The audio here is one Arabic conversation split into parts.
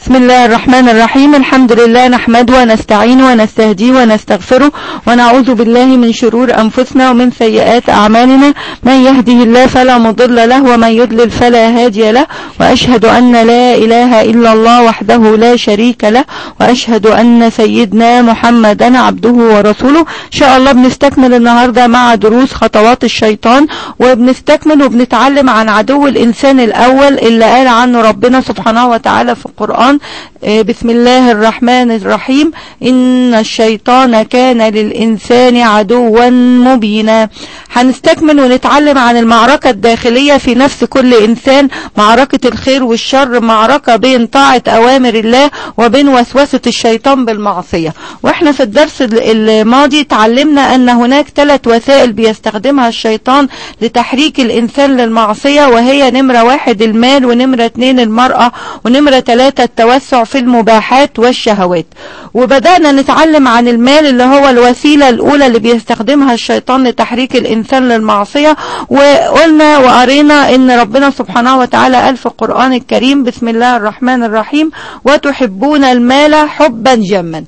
بسم الله الرحمن الرحيم. الحمد لله نحمده ونستعينه ونستهديه ونستغفره ونعوذ بالله من شرور أنفسنا ومن سيئات أعمالنا. من يهده الله فلا مضل له ومن يضلل فلا هادي له، وأشهد أن لا إله إلا الله وحده لا شريك له، وأشهد أن سيدنا محمدا عبده ورسوله. إن شاء الله بنستكمل النهاردة مع دروس خطوات الشيطان، وبنستكمل وبنتعلم عن عدو الإنسان الأول اللي قال عنه ربنا سبحانه وتعالى في القرآن. بسم الله الرحمن الرحيم. إن الشيطان كان للإنسان عدوا مبينا. هنستكمل ونتعلم عن المعركة الداخلية في نفس كل إنسان، معركة الخير والشر، معركة بين طاعة أوامر الله وبين وسوسة الشيطان بالمعصية. واحنا في الدرس الماضي تعلمنا أن هناك 3 وسائل بيستخدمها الشيطان لتحريك الإنسان للمعصية، وهي نمرة 1 المال، ونمرة 2 المرأة، ونمرة 3 التوسع في المباحات والشهوات. وبدأنا نتعلم عن المال اللي هو الوسيلة الأولى اللي بيستخدمها الشيطان لتحريك الإنسان للمعصية. وقلنا وقرينا إن ربنا سبحانه وتعالى قال في القرآن الكريم بسم الله الرحمن الرحيم: وتحبون المال حبا جما.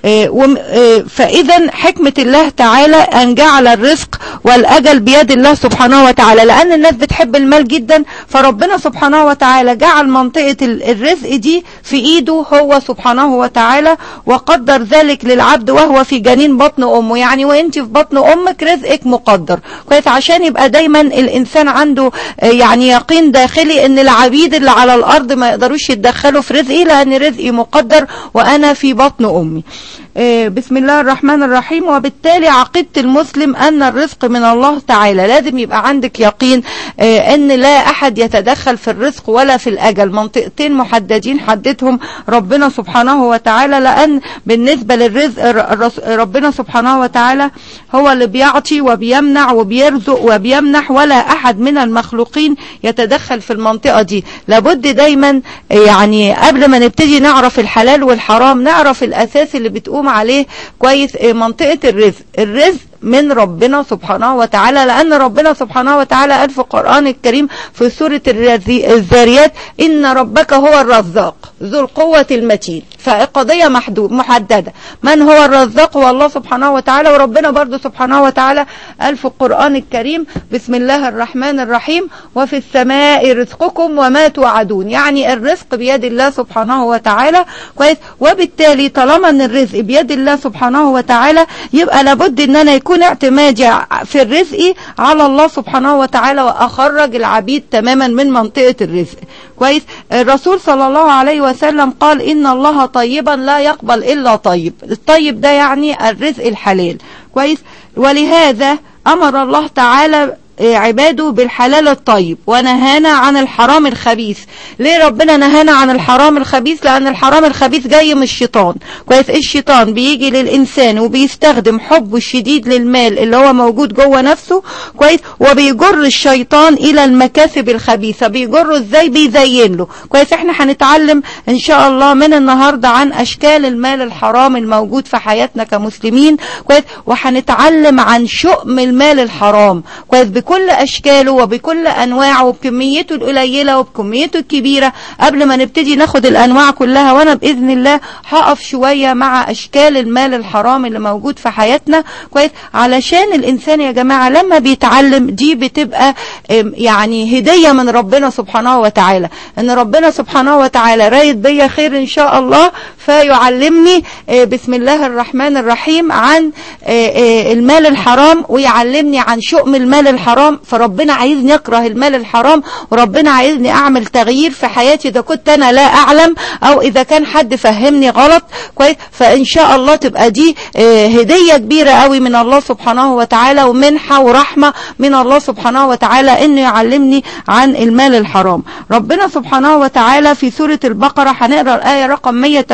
فإذا حكمة الله تعالى أن جعل الرزق والأجل بيد الله سبحانه وتعالى، لأن الناس بتحب المال جدا، فربنا سبحانه وتعالى جعل منطقة الرزق دي في إيده هو سبحانه وتعالى، وقدر ذلك للعبد وهو في جنين بطن أمه. يعني وانت في بطن أمك رزقك مقدر كويس، عشان يبقى دايما الإنسان عنده يعني يقين داخلي ان العبيد اللي على الأرض ما يقدروش يتدخلوا في رزقي، لأن رزقي مقدر وأنا في بطن أمي. بسم الله الرحمن الرحيم. وبالتالي عقيدة المسلم أن الرزق من الله تعالى. لازم يبقى عندك يقين أن لا أحد يتدخل في الرزق ولا في الأجل. منطقتين محددين حددهم ربنا سبحانه وتعالى، لأن بالنسبة للرزق ربنا سبحانه وتعالى هو اللي بيعطي وبيمنع وبيرزق وبيمنح، ولا أحد من المخلوقين يتدخل في المنطقة دي. لابد دايما يعني قبل ما نبتدي نعرف الحلال والحرام نعرف الأساس اللي بتقوم عليه كويس منطقة الرزق من ربنا سبحانه وتعالى، لأن ربنا سبحانه وتعالى قال في القرآن الكريم في سورة الذاريات: إن ربك هو الرزاق ذو القوة المتين. فقضية محددة. من هو الرزاق؟ هو الله سبحانه وتعالى. وربنا برضو سبحانه وتعالى قال في القرآن الكريم بسم الله الرحمن الرحيم: وفي السماء رزقكم وما توعدون. يعني الرزق بيد الله سبحانه وتعالى كويس. وبالتالي طالما ان الرزق بيد الله سبحانه وتعالى، يبقى لابد ان انا يكون اعتمادي في الرزق على الله سبحانه وتعالى، واخرج العبيد تماما من منطقة الرزق كويس. الرسول صلى الله عليه وسلم قال: إن الله طيبا لا يقبل إلا طيب. الطيب ده يعني الرزق الحلال كويس. ولهذا أمر الله تعالى عباده بالحلال الطيب ونهانا عن الحرام الخبيث. ليه ربنا نهانا عن الحرام الخبيث؟ لأن الحرام الخبيث جاي من الشيطان كويس. الشيطان بيجي للإنسان وبيستخدم حبه الشديد للمال اللي هو موجود جوه نفسه كويس، وبيجر الشيطان إلى المكاسب الخبيثة. بيجره ازاي؟ بيزين له كويس. احنا هنتعلم ان شاء الله من النهاردة عن أشكال المال الحرام الموجود في حياتنا كمسلمين كويس، وهنتعلم عن شؤم المال الحرام كويس بكل أشكاله وبكل أنواعه وبكميته القليلة وبكميته الكبيرة. قبل ما نبتدي ناخد الأنواع كلها، وأنا بإذن الله هقف شوية مع أشكال المال الحرام اللي موجود في حياتنا كويس، علشان الإنسان يا جماعة لما بيتعلم دي بتبقى يعني هدية من ربنا سبحانه وتعالى، إن ربنا سبحانه وتعالى رايد بيا خير إن شاء الله، فيعلمني بسم الله الرحمن الرحيم عن المال الحرام، ويعلمني عن شؤم المال الحرام. فربنا عايزني اكره المال الحرام، وربنا عايزني اعمل تغيير في حياتي اذا كنت انا لا اعلم، او اذا كان حد فهمني غلط كويس. فان شاء الله تبقى دي هدية كبيرة قوي من الله سبحانه وتعالى، ومنحة ورحمة من الله سبحانه وتعالى انه يعلمني عن المال الحرام. ربنا سبحانه وتعالى في سورة البقرة هنقرأ الآية رقم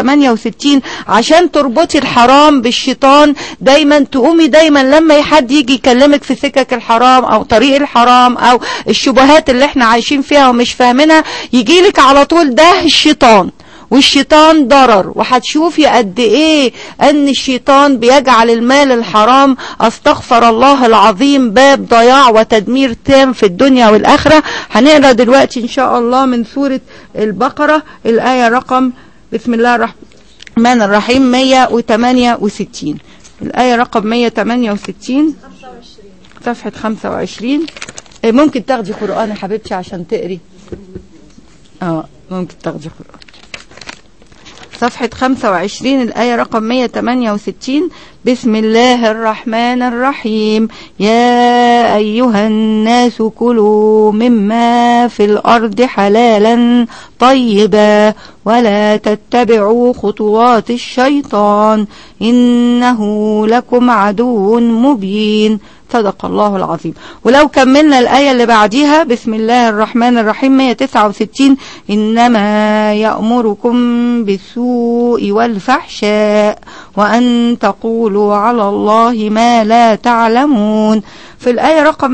168 عشان تربطي الحرام بالشيطان. دايما تقومي دايما لما حد يجي يكلمك في سكك الحرام او طريق الحرام او الشبهات اللي احنا عايشين فيها ومش فاهمينها، يجيلك على طول ده الشيطان، والشيطان ضرر. وهتشوفي قد ايه ان الشيطان بيجعل المال الحرام استغفر الله العظيم باب ضياع وتدمير تام في الدنيا والاخرة. هنقرأ دلوقتي ان شاء الله من سورة البقرة الآية رقم بسم الله الرحمن الرحيم 168 الآية رقم 168 صفحة 25. ممكن تاخدي قرآن يا حبيبتي عشان تقري؟ ممكن تاخدي قرآن. صفحة 25 الآية رقم 168. بسم الله الرحمن الرحيم. يا أيها الناس كلوا مما في الأرض حلالا طيبا ولا تتبعوا خطوات الشيطان إنه لكم عدو مبين. صدق الله العظيم. ولو كملنا الآية اللي بعديها بسم الله الرحمن الرحيم 169 إنما يأمركم بالسوء والفحشاء وأن تقولوا على الله ما لا تعلمون. في الآية رقم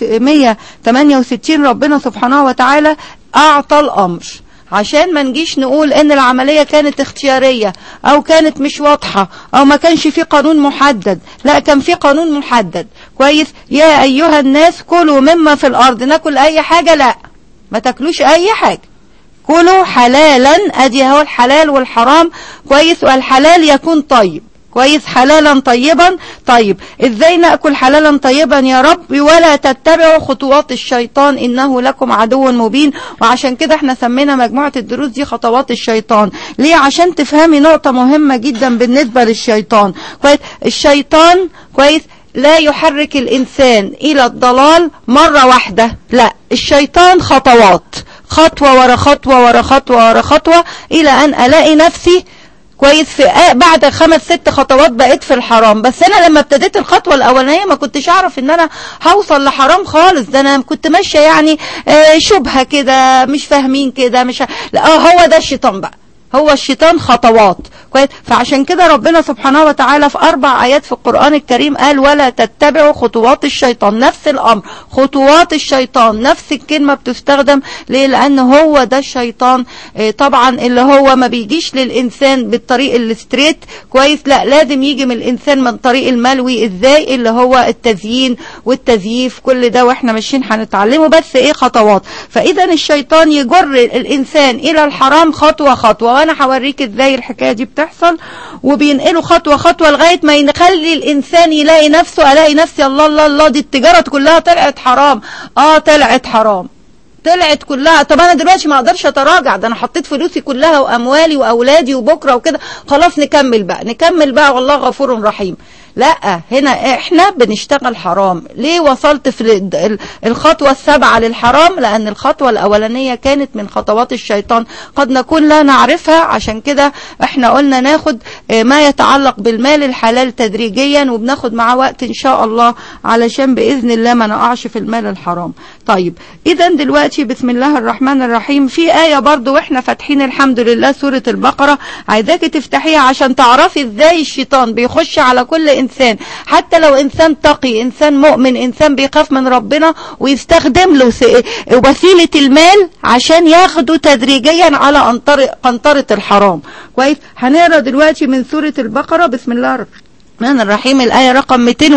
168 ربنا سبحانه وتعالى أعطى الأمر عشان ما نجيش نقول ان العملية كانت اختيارية او كانت مش واضحة او ما كانش في قانون محدد. لا، كان في قانون محدد. كويس. يا ايها الناس كلوا مما في الارض. ناكل اي حاجة؟ لا، ما تاكلوش اي حاجة. كلوا حلالا. ادي هو الحلال والحرام. كويس. والحلال يكون طيب. كويس. حلالا طيبا. طيب ازاي نأكل حلالا طيبا يا رب؟ ولا تتبعوا خطوات الشيطان انه لكم عدو مبين. وعشان كده احنا سمينا مجموعة الدروس دي خطوات الشيطان. ليه؟ عشان تفهمي نقطة مهمة جدا بالنسبة للشيطان. كويس. الشيطان كويس لا يحرك الانسان الى الضلال مرة واحدة. لا، الشيطان خطوات، خطوة ورا خطوة ورا خطوة ورا خطوة الى ان الاقي نفسي كويس في بعد 5-6 خطوات بقيت في الحرام. بس انا لما ابتديت الخطوة الاولانية ما كنتش اعرف ان انا هوصل لحرام خالص. ده انا كنت ماشية يعني شبهة كده، مش فاهمين كده، مش لا هو ده الشيطان بقى. هو الشيطان خطوات. كويس. فعشان كده ربنا سبحانه وتعالى في 4 آيات في القرآن الكريم قال ولا تتبعوا خطوات الشيطان. نفس الأمر، خطوات الشيطان، نفس الكلمة بتستخدم. ليه؟ لأن هو ده الشيطان. طبعا اللي هو ما بيجيش للإنسان بالطريق الستريت. كويس. لا، لازم يجي من الإنسان من طريق الملوي. إزاي؟ اللي هو التزيين والتزييف. كل ده واحنا ماشيين هنتعلمه، بس ايه؟ خطوات. فإذا الشيطان يجر الإنسان إلى الحرام خطوة خطوة. وانا هوريك ازاي الحكايه دي بتحصل. وبينقله خطوه خطوه لغايه ما يخلي الانسان يلاقي نفسه الاقي نفسي الله الله الله دي التجاره كلها طلعت حرام. طلعت حرام، طلعت كلها. طب انا دلوقتي ما اقدرش اتراجع، ده انا حطيت فلوسي كلها واموالي واولادي وبكره وكده، خلاص نكمل بقى والله غفور رحيم. لا، هنا احنا بنشتغل حرام. ليه وصلت في الخطوة 7 للحرام؟ لان الخطوة الاولانية كانت من خطوات الشيطان قد نكون لا نعرفها. عشان كده احنا قلنا ناخد ما يتعلق بالمال الحلال تدريجيا، وبناخد معاه وقت ان شاء الله علشان باذن الله ما نقعش في المال الحرام. طيب اذا دلوقتي بسم الله الرحمن الرحيم في آية برضو واحنا فاتحين الحمد لله سورة البقرة، عايزاكي تفتحيها عشان تعرفي ازاي الشيطان بيخش على كل انسان، حتى لو انسان تقي، انسان مؤمن، انسان بيخاف من ربنا، ويستخدم له وسيلة المال عشان ياخده تدريجيا على قنطرة الحرام. كويس. هنقرا دلوقتي من سورة البقرة بسم الله الرحمن الرحيم الآية رقم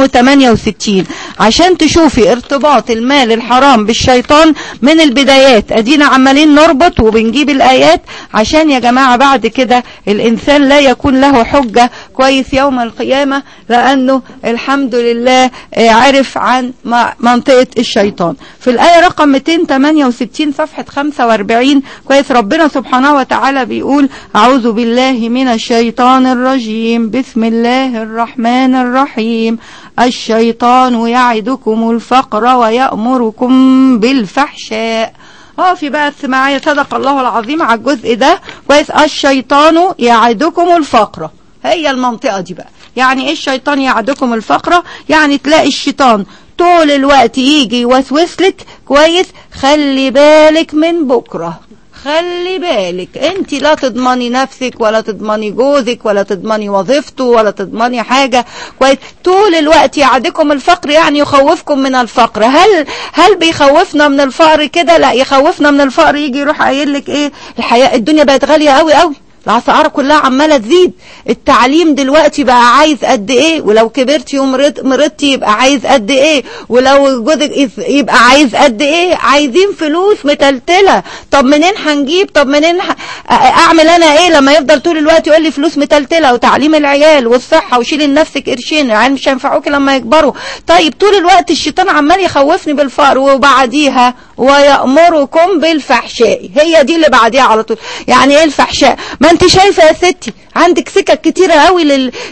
268 عشان تشوفي ارتباط المال الحرام بالشيطان من البدايات. ادينا عمالين نربط وبنجيب الآيات عشان يا جماعة بعد كده الإنسان لا يكون له حجة كويس يوم القيامة، لأنه الحمد لله عرف عن منطقة الشيطان. في الآية رقم 268 صفحة 45 كويس ربنا سبحانه وتعالى بيقول أعوذ بالله من الشيطان الرجيم بسم الله الرحمن الرحيم الشيطان يعدكم الفقر ويأمركم بالفحشاء. في بقى معايا صدق الله العظيم على الجزء ده. كويس. الشيطان يعدكم الفقر، هي المنطقة دي بقى. يعني ايه الشيطان يعدكم الفقر؟ يعني تلاقي الشيطان طول الوقت يجي يوسوسلك كويس خلي بالك من بكرة، خلي بالك انت لا تضمني نفسك ولا تضمني جوزك ولا تضمني وظيفته ولا تضمني حاجة. كويس. طول الوقت يعدكم الفقر يعني يخوفكم من الفقر. هل بيخوفنا من الفقر كده؟ لا، يخوفنا من الفقر يجي يروح قايل لك ايه؟ الحياة الدنيا بقت غالية قوي قوي، الاسعار كلها عماله تزيد. التعليم دلوقتي بقى عايز قد ايه، ولو كبرتي ومرضتي يبقى عايز قد ايه، ولو جوزك يبقى عايز قد ايه. عايزين فلوس متلتله. طب منين هنجيب؟ طب منين اعمل انا ايه لما يفضل طول الوقت يقول لي فلوس متلتله، وتعليم العيال والصحه، وشيلي لنفسك قرشين، العيال مش هينفعوكي لما يكبروا. طيب طول الوقت الشيطان عمال يخوفني بالفقر، وبعديها ويأمركم بالفحشاء، هي دي اللي بعديها على طول. يعني ايه الفحشاء؟ ما انت شايفه يا ستي عندك سكك كتيره قوي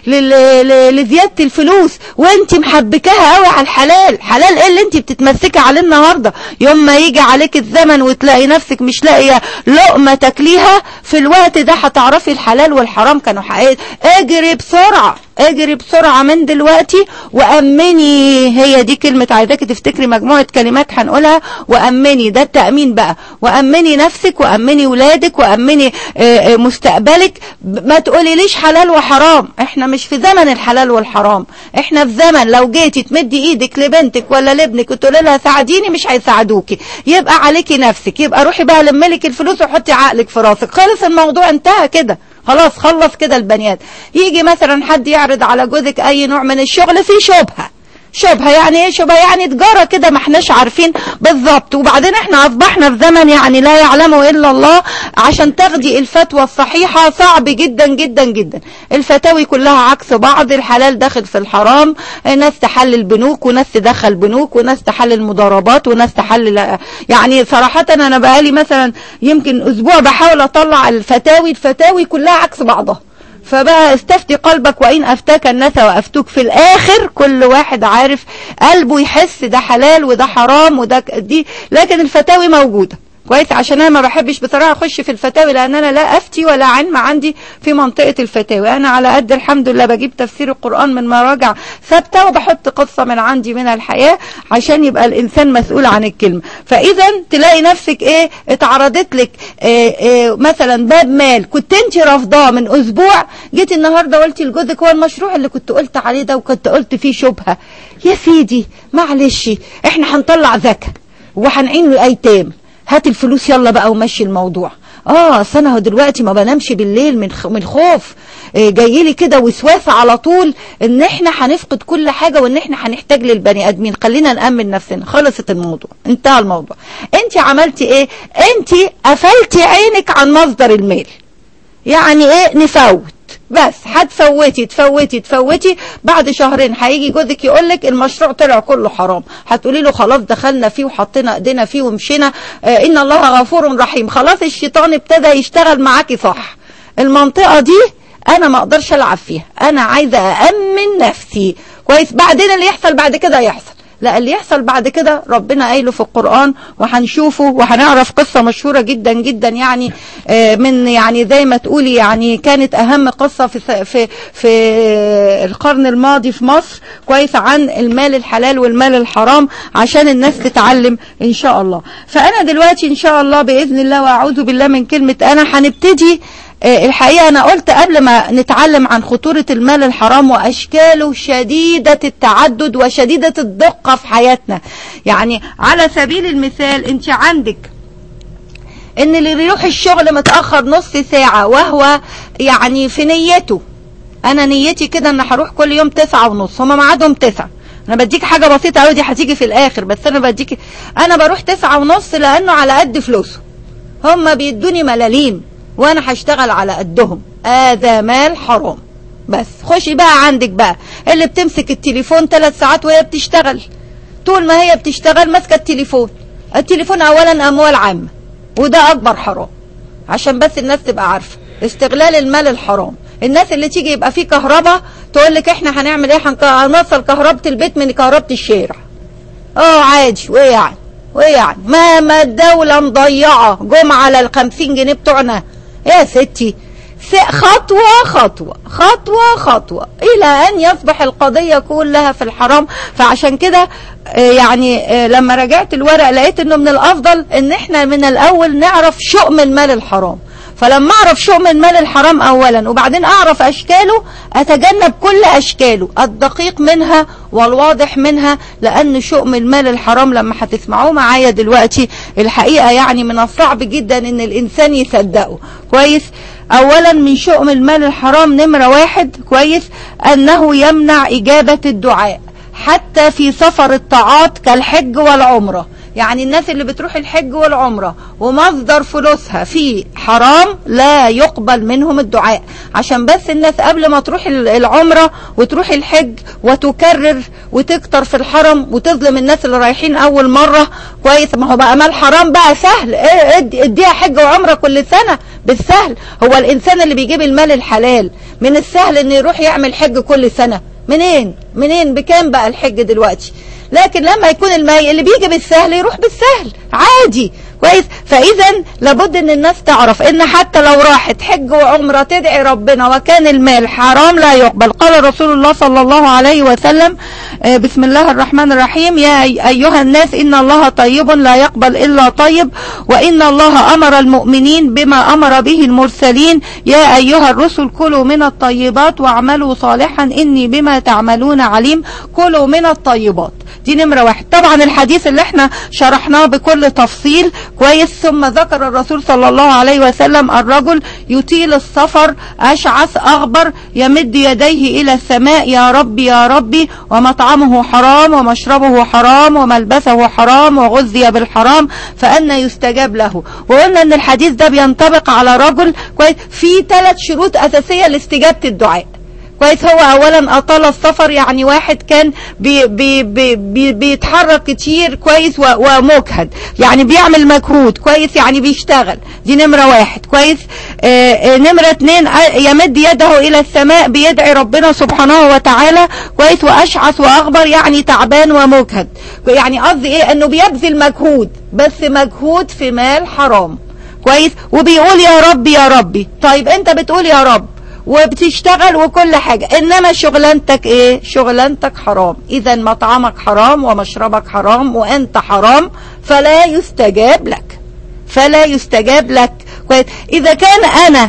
لزياده الفلوس، وانت محبكاها قوي على الحلال. حلال ايه اللي انت بتتمسكي عليه النهارده؟ يوم ما يجي عليك الزمن وتلاقي نفسك مش لاقيه لقمه تاكليها، في الوقت ده هتعرفي الحلال والحرام كانوا حقيقي. اجري بسرعه، اجري بسرعه من دلوقتي وامني. هي دي كلمه عايزاكي تفتكري مجموعه كلمات هنقولها. وامني، ده التامين بقى. وامني نفسك، وامني ولادك، وامني مستقبلك. ما تقولي ليش حلال وحرام. احنا مش في زمن الحلال والحرام، احنا في زمن لو جيتي تمدي ايدك لبنتك ولا لابنك وتقولي لها ساعديني مش هيساعدوكي، يبقى عليكي نفسك. يبقى روحي بقى لملك الفلوس وحطي عقلك في راسك. خلص الموضوع، انتهى كده خلاص. خلص كده البنيات. يجي مثلا حد يعرض على جوزك اي نوع من الشغل فيه شبهه. يعني ايه شبهه؟ يعني تجاره كده ما احناش عارفين بالظبط. وبعدين احنا اصبحنا في زمن يعني لا يعلمه الا الله. عشان تاخدي الفتوى الصحيحه صعب جدا جدا جدا. الفتاوي كلها عكس بعض. الحلال داخل في الحرام. ناس تحلل بنوك، وناس تدخل بنوك، وناس تحلل مضاربات، وناس تحلل. يعني صراحه انا بقالي مثلا يمكن اسبوع بحاول اطلع الفتاوي كلها عكس بعضها. فبقى استفتي قلبك وإن أفتاك الناس وأفتوك. في الآخر كل واحد عارف قلبه يحس ده حلال وده حرام وده دي. لكن الفتاوي موجودة كويس. عشان انا ما بحبش بصراحه اخش في الفتاوي، لان انا لا افتي ولا علم عندي في منطقه الفتاوي. انا على قد الحمد لله بجيب تفسير القران من مراجع ثابته، وبحط قصه من عندي من الحياه عشان يبقى الانسان مسؤول عن الكلمه. فاذا تلاقي نفسك ايه اتعرضت لك مثلا باب مال كنت انت رافضاه من اسبوع، جيتي النهارده قلتي لجوزك هو المشروع اللي كنت قلت عليه ده وكنت قلت فيه شبهه، يا سيدي معلش احنا هنطلع زكاه وهنعين الايتام، هات الفلوس يلا بقى ومشي الموضوع. اصل انا دلوقتي ما بنامش بالليل من خوف، جاي لي كده وسواس على طول ان احنا هنفقد كل حاجه وان احنا هنحتاج للبني ادمين. خلينا نامن نفسنا. خلصت الموضوع، انتهى الموضوع. انت عملتي ايه؟ انت قفلتي عينك عن مصدر المال. يعني ايه نفوت؟ بس تفوتي بعد شهرين هيجي جوزك يقولك المشروع طلع كله حرام. هتقولي له خلاص دخلنا فيه وحطينا ايدينا فيه ومشينا، ان الله غفور رحيم. خلاص الشيطان ابتدى يشتغل معاكي صح. المنطقة دي انا ما اقدرش العب فيها، انا عايزة أأمن نفسي كويس. بعدين اللي يحصل بعد كده يحصل. لا، اللي يحصل بعد كده ربنا قايله في القرآن وهنشوفه وهنعرف قصة مشهورة جدا جدا. يعني من يعني زي ما تقولي يعني كانت أهم قصة في القرن الماضي في مصر كويس عن المال الحلال والمال الحرام عشان الناس تتعلم إن شاء الله. فأنا دلوقتي إن شاء الله بإذن الله وأعوذ بالله من كلمة أنا هنبتدي. الحقيقة أنا قلت قبل ما نتعلم عن خطورة المال الحرام وأشكاله شديدة التعدد وشديدة الدقة في حياتنا. يعني على سبيل المثال أنت عندك إن اللي بيروح الشغل متأخر نص ساعة وهو يعني في نيته، أنا نيتي كده إن هروح كل يوم 9:30، هما ميعادهم 9. أنا بديك حاجة بسيطة أوي دي هتيجي في الآخر، بس أنا بروح 9:30 لأنه على قد فلوسه. هما بيدوني ملاليم وانا هشتغل على قدهم. هذا مال حرام. بس خشي بقى عندك بقى اللي بتمسك التليفون 3 ساعات وهي بتشتغل، طول ما هي بتشتغل ماسكه التليفون اولا اموال عامه، وده اكبر حرام عشان بس الناس تبقى عارفه. استغلال المال الحرام. الناس اللي تيجي يبقى فيه كهرباء تقول لك احنا هنعمل ايه، هنوصل كهربة البيت من كهربة الشارع. عادي. وايه يعني ما الدولة مضيعة جم على 50 جنيه بتوعنا يا ستي. خطوة إلى أن يصبح القضية كلها في الحرام. فعشان كده يعني لما رجعت الورق لقيت أنه من الأفضل أن احنا من الأول نعرف شؤم المال الحرام. فلما أعرف شؤم المال الحرام أولا وبعدين أعرف أشكاله، أتجنب كل أشكاله الدقيق منها والواضح منها. لأن شؤم المال الحرام لما هتسمعوه معايا دلوقتي الحقيقة يعني من الصعب جدا أن الإنسان يصدقه كويس. اولا من شؤم المال الحرام نمرة 1 كويس انه يمنع اجابة الدعاء حتى في سفر الطاعات كالحج والعمرة. يعني الناس اللي بتروح الحج والعمرة ومصدر فلوسها في حرام لا يقبل منهم الدعاء، عشان بس الناس قبل ما تروح العمرة وتروح الحج وتكرر وتكتر في الحرم وتظلم الناس اللي رايحين اول مرة كويس. ما هو بقى مال حرام بقى سهل، اديها حج وعمرة كل سنة بالسهل. هو الانسان اللي بيجيب المال الحلال من السهل انه يروح يعمل حج كل سنة؟ منين بكام بقى الحج دلوقتي؟ لكن لما يكون الماء اللي بيجي بالسهل يروح بالسهل عادي كويس. فاذا لابد ان الناس تعرف ان حتى لو راحت حج وعمره تدعي ربنا وكان المال حرام لا يقبل. قال رسول الله صلى الله عليه وسلم بسم الله الرحمن الرحيم: يا ايها الناس ان الله طيب لا يقبل الا طيب، وان الله امر المؤمنين بما امر به المرسلين، يا ايها الرسل كلوا من الطيبات واعملوا صالحا اني بما تعملون عليم. كلوا من الطيبات دي نمرة 1. طبعا الحديث اللي احنا شرحناه بكل تفصيل كويس. ثم ذكر الرسول صلى الله عليه وسلم الرجل يطيل السفر أشعث أغبر يمد يديه إلى السماء: يا ربي يا ربي، ومطعمه حرام ومشربه حرام وملبسه حرام وغذي بالحرام فأنا يستجاب له. وقلنا ان الحديث ده بينطبق على رجل كويس في 3 شروط أساسية لاستجابة الدعاء كويس. هو اولا اطال السفر، يعني واحد كان بيتحرك كتير كويس ومجهد، يعني بيعمل مجهود كويس، يعني بيشتغل. دي نمرة 1 كويس. نمرة 2 يمد يده الى السماء بيدعي ربنا سبحانه وتعالى كويس. واشعث واغبر يعني تعبان ومجهد، يعني قصدي ايه؟ انه بيبذل مجهود بس مجهود في مال حرام كويس. وبيقول يا ربي يا ربي. طيب انت بتقول يا رب وبتشتغل وكل حاجة، انما شغلانتك ايه؟ شغلانتك حرام. اذا مطعمك حرام ومشربك حرام وانت حرام، فلا يستجاب لك كويس. اذا كان انا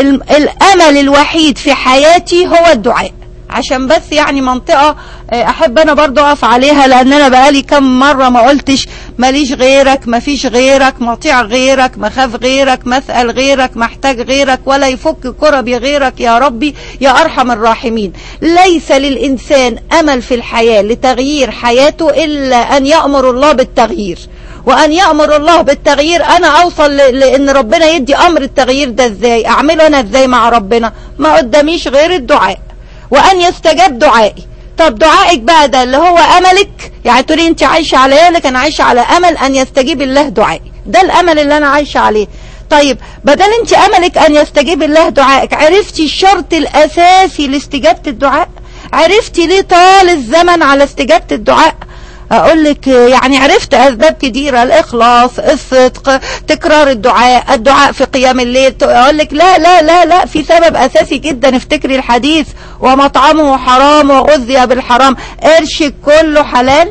الامل الوحيد في حياتي هو الدعاء، عشان بس يعني منطقة احب انا برضو اقف عليها، لان انا بقالي كم مرة ما قلتش ماليش غيرك، ما فيش غيرك، مطيع غيرك، مخاف غيرك، مسأل غيرك، محتاج غيرك، ولا يفك كربي غيرك يا ربي يا ارحم الراحمين. ليس للانسان امل في الحياة لتغيير حياته الا ان يأمر الله بالتغيير. وان يأمر الله بالتغيير انا اوصل لان ربنا يدي امر التغيير ده ازاي؟ اعمله انا ازاي مع ربنا؟ ما قداميش غير الدعاء وان يستجاب دعائي. طب دعائك بقى ده اللي هو املك، يعني تقولي انت عايشة على ايه؟ لك انا عايشة على امل ان يستجيب الله دعائي، ده الامل اللي انا عايشة عليه. طيب بدل انت املك ان يستجيب الله دعائك، عرفتي الشرط الاساسي لاستجابة الدعاء؟ عرفتي ليه طال الزمن على استجابة الدعاء؟ اقول لك يعني عرفت اسباب كتيرة: الاخلاص، الصدق، تكرار الدعاء في قيام الليل. اقول لك لا لا لا لا، في سبب اساسي جدا، افتكري الحديث: ومطعمه حرام وغذي بالحرام. قرشك كله حلال.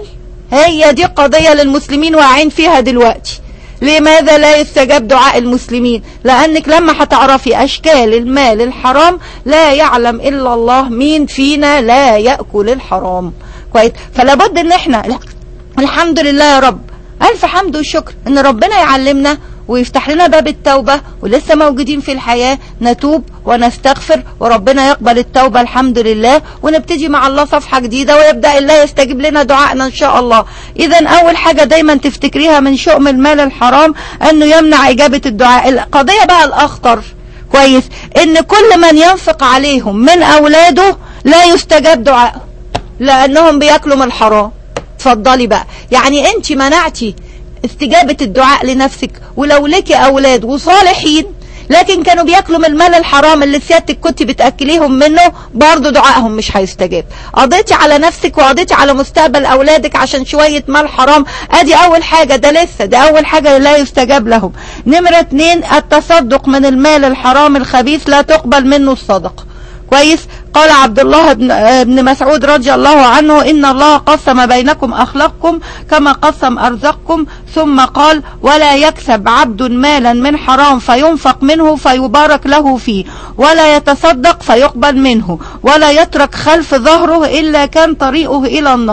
هي دي قضية للمسلمين واقعين فيها دلوقتي. لماذا لا يستجاب دعاء المسلمين؟ لانك لما هتعرفي اشكال المال الحرام لا يعلم الا الله مين فينا لا يأكل الحرام كويس. فلا بد ان احنا الحمد لله يا رب، الف حمد وشكر ان ربنا يعلمنا ويفتح لنا باب التوبة، ولسه موجودين في الحياة نتوب ونستغفر وربنا يقبل التوبة الحمد لله، ونبتدي مع الله صفحة جديدة ويبدأ الله يستجيب لنا دعائنا ان شاء الله. اذا اول حاجة دايما تفتكريها من شؤم المال الحرام انه يمنع اجابة الدعاء. القضية بقى الاخطر كويس ان كل من ينفق عليهم من اولاده لا يستجاب دعائه لانهم بياكلوا من الحرام. اتفضلي بقى، يعني انت منعتي استجابة الدعاء لنفسك، ولو لك اولاد وصالحين لكن كانوا بياكلوا من المال الحرام اللي سيادتك كنت بتاكليهم منه، برضو دعائهم مش هيستجاب. قضيتي على نفسك وقضيتي على مستقبل اولادك عشان شوية مال حرام. ادي اول حاجة، ده اول حاجة لا يستجاب لهم. نمرة 2 التصدق من المال الحرام الخبيث لا تقبل منه الصدقة كويس. قال عبد الله بن مسعود رضي الله عنه: إن الله قسم بينكم أخلاقكم كما قسم أرزاقكم. ثم قال: ولا يكسب عبد مالا من حرام فينفق منه فيبارك له فيه، ولا يتصدق فيقبل منه، ولا يترك خلف ظهره إلا كان طريقه إلى النار.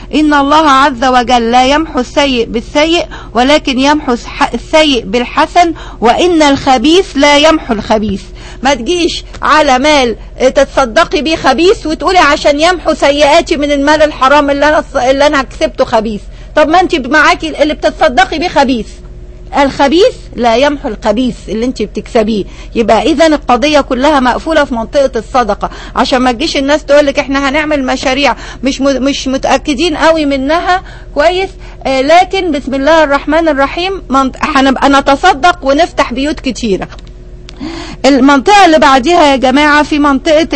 إن الله عز وجل لا يمحو السيء بالسيء ولكن يمحو السيء بالحسن، وإن الخبيث لا يمحو الخبيث. ما تجيش على مال تتصدقي بيه خبيث وتقولي عشان يمحو سيئاتي من المال الحرام اللي أنا كسبته خبيث. طب ما انت معاكي اللي بتتصدقي بيه خبيث، الخبيث لا يمحو الخبيث اللي انت بتكسبيه. يبقى اذا القضية كلها مقفولة في منطقة الصدقة، عشان ما تجيش الناس تقولك احنا هنعمل مشاريع مش متأكدين قوي منها كويس، لكن بسم الله الرحمن الرحيم هنبقى نتصدق ونفتح بيوت كتيرة. المنطقة اللي بعديها يا جماعة في منطقة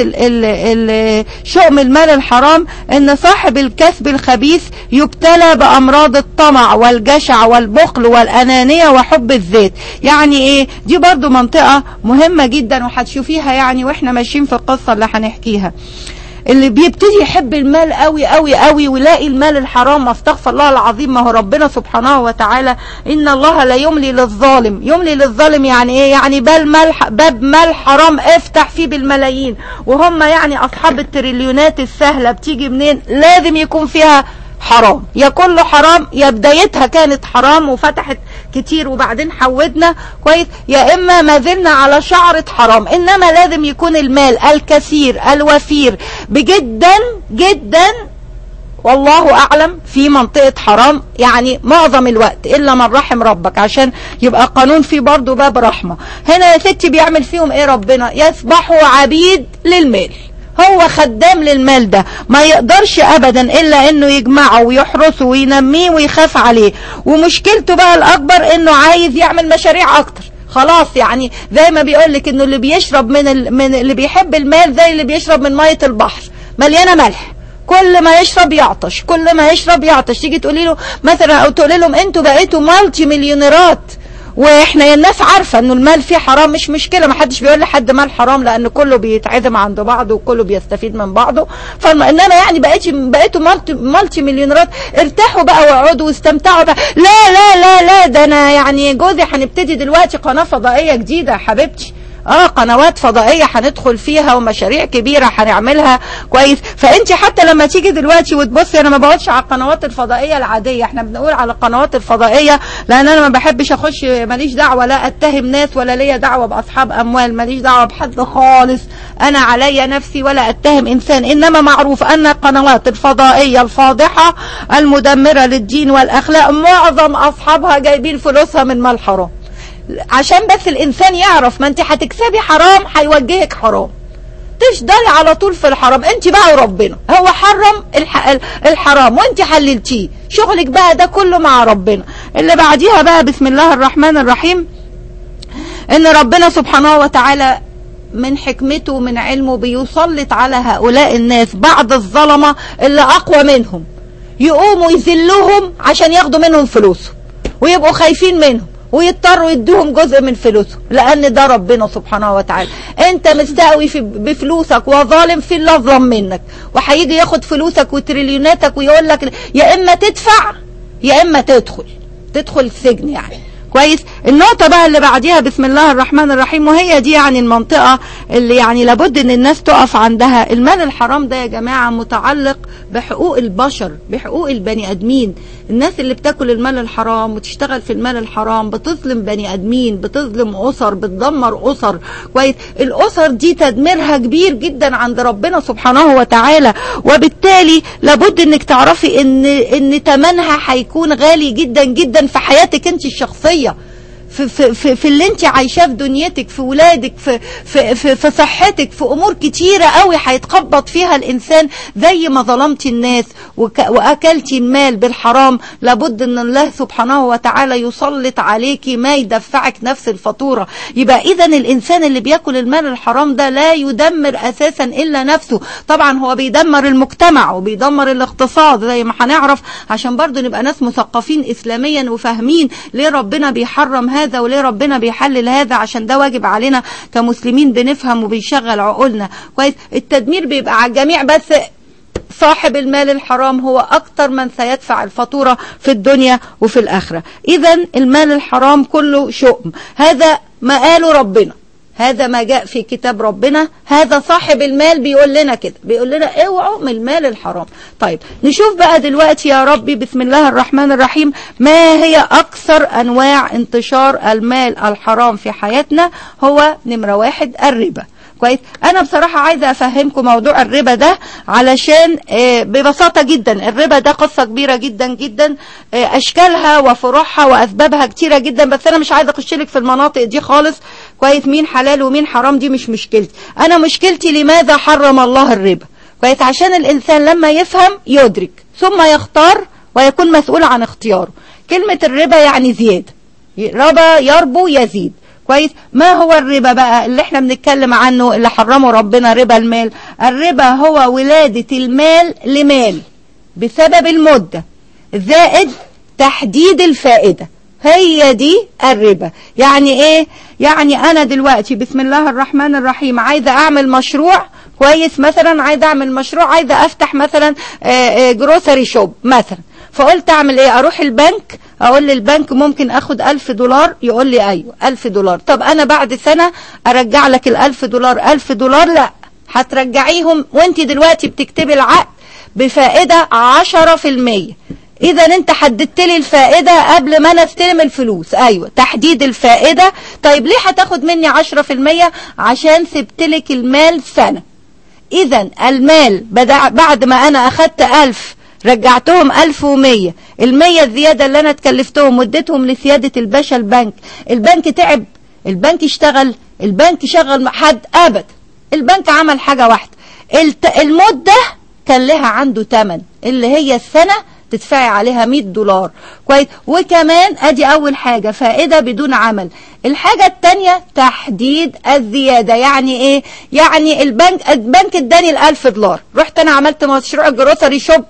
شؤم المال الحرام، ان صاحب الكسب الخبيث يبتلى بأمراض الطمع والجشع والبخل والأنانية وحب الذات. يعني ايه؟ دي برضو منطقة مهمة جدا وهتشوفيها يعني واحنا ماشيين في القصة اللي هنحكيها. اللي بيبتدي يحب المال قوي قوي قوي ويلاقي المال الحرام، استغفر الله العظيم، ما هو ربنا سبحانه وتعالى ان الله لا يملي للظالم. يملي للظالم يعني ايه؟ يعني باب مال حرام افتح فيه بالملايين، وهم يعني اصحاب التريليونات السهلة بتيجي منين؟ لازم يكون فيها حرام، يا كله حرام يا بدايتها كانت حرام وفتحت كتير وبعدين حودنا كويس، يا اما ما زلنا على شعرة حرام. انما لازم يكون المال الكثير الوفير بجدا جدا والله اعلم في منطقة حرام، يعني معظم الوقت الا من رحم ربك، عشان يبقى قانون فيه برضو باب رحمة. هنا يا ستي بيعمل فيهم ايه ربنا؟ يصبحوا عبيد للمال، هو خدام للمال ده، ما يقدرش ابدا الا انه يجمعه ويحرسه وينميه ويخاف عليه. ومشكلته بقى الاكبر انه عايز يعمل مشاريع اكتر. خلاص يعني زي ما بيقولك انه اللي بيشرب من اللي بيحب المال زي اللي بيشرب من مية البحر مليانة ملح، كل ما يشرب يعطش، كل ما يشرب يعطش. تيجي تقولي له مثلا او تقولي لهم انتوا بقيتوا مالتي مليونيرات، واحنا الناس عارفه انه المال فيه حرام، مش مشكله، ما حدش بيقول لحد مال حرام لان كله بيتعزم عند بعضه وكله بيستفيد من بعضه. فانما يعني بقيتوا مالتي مليونيرات، ارتاحوا بقى واقعدوا واستمتعوا بقى. لا لا لا لا، ده انا يعني جوزي هنبتدي دلوقتي قناه فضائيه جديده يا حبيبتي، قنوات فضائية هندخل فيها ومشاريع كبيرة هنعملها كويس. فانت حتى لما تيجي دلوقتي وتبصي، انا ما بقولش على القنوات الفضائية العادية، احنا بنقول على القنوات الفضائية لان انا ما بحبش اخش، ماليش دعوة لا اتهم ناس ولا ليا دعوة باصحاب اموال، ماليش دعوة بحد خالص، انا عليا نفسي ولا اتهم انسان. انما معروف ان القنوات الفضائية الفاضحة المدمرة للدين والاخلاق معظم اصحابها جايبين فلوسها من مال حرام. عشان بس الانسان يعرف، ما انت هتكسبي حرام هيوجهك حرام، تفضلي على طول في الحرام. انت بقى وربنا، هو حرم الحرام وانت حللتيه، شغلك بقى ده كله مع ربنا. اللي بعديها بقى بسم الله الرحمن الرحيم، ان ربنا سبحانه وتعالى من حكمته ومن علمه بيسلط على هؤلاء الناس بعض الظلمة اللي اقوى منهم، يقوموا يذلوهم عشان ياخدوا منهم فلوسهم ويبقوا خايفين منهم ويضطروا يدوهم جزء من فلوسهم، لان ده ربنا سبحانه وتعالى. انت مستقوي بفلوسك وظالم في اللي اظلم منك، وهيجي ياخد فلوسك وتريليوناتك ويقول لك يا اما تدفع يا اما تدخل السجن يعني كويس. النقطة بقى اللي بعديها بسم الله الرحمن الرحيم، وهي دي يعني المنطقة اللي يعني لابد ان الناس تقف عندها. المال الحرام ده يا جماعة متعلق بحقوق البشر، بحقوق البني ادمين. الناس اللي بتاكل المال الحرام وتشتغل في المال الحرام بتظلم بني ادمين، بتظلم اسر، بتدمر اسر كويس. الاسر دي تدميرها كبير جدا عند ربنا سبحانه وتعالى، وبالتالي لابد انك تعرفي ان تمنها هيكون غالي جدا جدا في حياتك انت الشخصية، في اللي انت عايشاه في دنيتك، في ولادك، في صحتك، في امور كتيرة قوي هيتخبط فيها الانسان. زي ما ظلمتي الناس واكلتي المال بالحرام، لابد ان الله سبحانه وتعالى يسلط عليكي ما يدفعك نفس الفاتورة. يبقى اذا الانسان اللي بياكل المال الحرام ده لا يدمر اساسا الا نفسه، طبعا هو بيدمر المجتمع وبيدمر الاقتصاد زي ما هنعرف، عشان برضو نبقى ناس مثقفين اسلاميا وفاهمين ليه ربنا بيحرم هذا وليه ربنا بيحلل هذا، عشان ده واجب علينا كمسلمين بنفهم وبيشغل عقولنا كويس. التدمير بيبقى على الجميع، بس صاحب المال الحرام هو اكتر من سيدفع الفاتورة في الدنيا وفي الاخرة. اذا المال الحرام كله شؤم، هذا ما قاله ربنا هذا ما جاء في كتاب ربنا، هذا صاحب المال بيقول لنا كده، بيقول لنا اوعوا من المال الحرام. طيب نشوف بقى دلوقتي يا ربي بسم الله الرحمن الرحيم ما هي اكثر انواع انتشار المال الحرام في حياتنا. هو نمرة 1 الربا. كويس. انا بصراحة عايزة افهمكم موضوع الربا ده علشان ببساطة جدا الربا ده قصة كبيرة جدا جدا، اشكالها وفروعها واسبابها كتيرة جدا، بس انا مش عايزة اخش لك في المناطق دي خالص. كويس. مين حلال ومين حرام دي مش مشكلتي، انا مشكلتي لماذا حرم الله الربا. كويس. عشان الانسان لما يفهم يدرك ثم يختار ويكون مسؤول عن اختياره. كلمة الربا يعني زيادة، ربا يربو يزيد. كويس. ما هو الربا بقى اللي احنا بنتكلم عنه اللي حرمه ربنا؟ ربا المال. الربا هو ولادة المال لمال بسبب المدة زائد تحديد الفائدة، هي دي الربا. يعني ايه؟ يعني انا دلوقتي بسم الله الرحمن الرحيم عايزة اعمل مشروع. كويس. مثلا عايزة اعمل مشروع، عايزة افتح مثلا جروسري شوب مثلا، فقلت اعمل ايه؟ اروح البنك اقول للبنك ممكن اخد $1000، يقول لي ايوه $1000. طب انا بعد سنة ارجع لك $1000. $1000 لا، هترجعيهم وانت دلوقتي بتكتبي العقد بفائدة 10%. اذا انت حددت لي الفائدة قبل ما انا استلم الفلوس. ايوه تحديد الفائدة. طيب ليه هتاخد مني 10%؟ عشان سبتلك المال سنة. اذا المال بعد ما انا اخدت 1000 رجعتهم 1100، 100 الزيادة اللي انا اتكلفتهم وديتهم لسيادة الباشا البنك. البنك تعب؟ البنك اشتغل؟ البنك شغل حد؟ ابدا. البنك عمل حاجة واحدة، المدة كان لها عنده تمن اللي هي السنة تدفعي عليها $100. كويس. وكمان ادي اول حاجة فائدة بدون عمل. الحاجة التانية تحديد الزيادة. يعني ايه؟ يعني البنك اداني $1000، رحت انا عملت مشروع الجروسري شوب،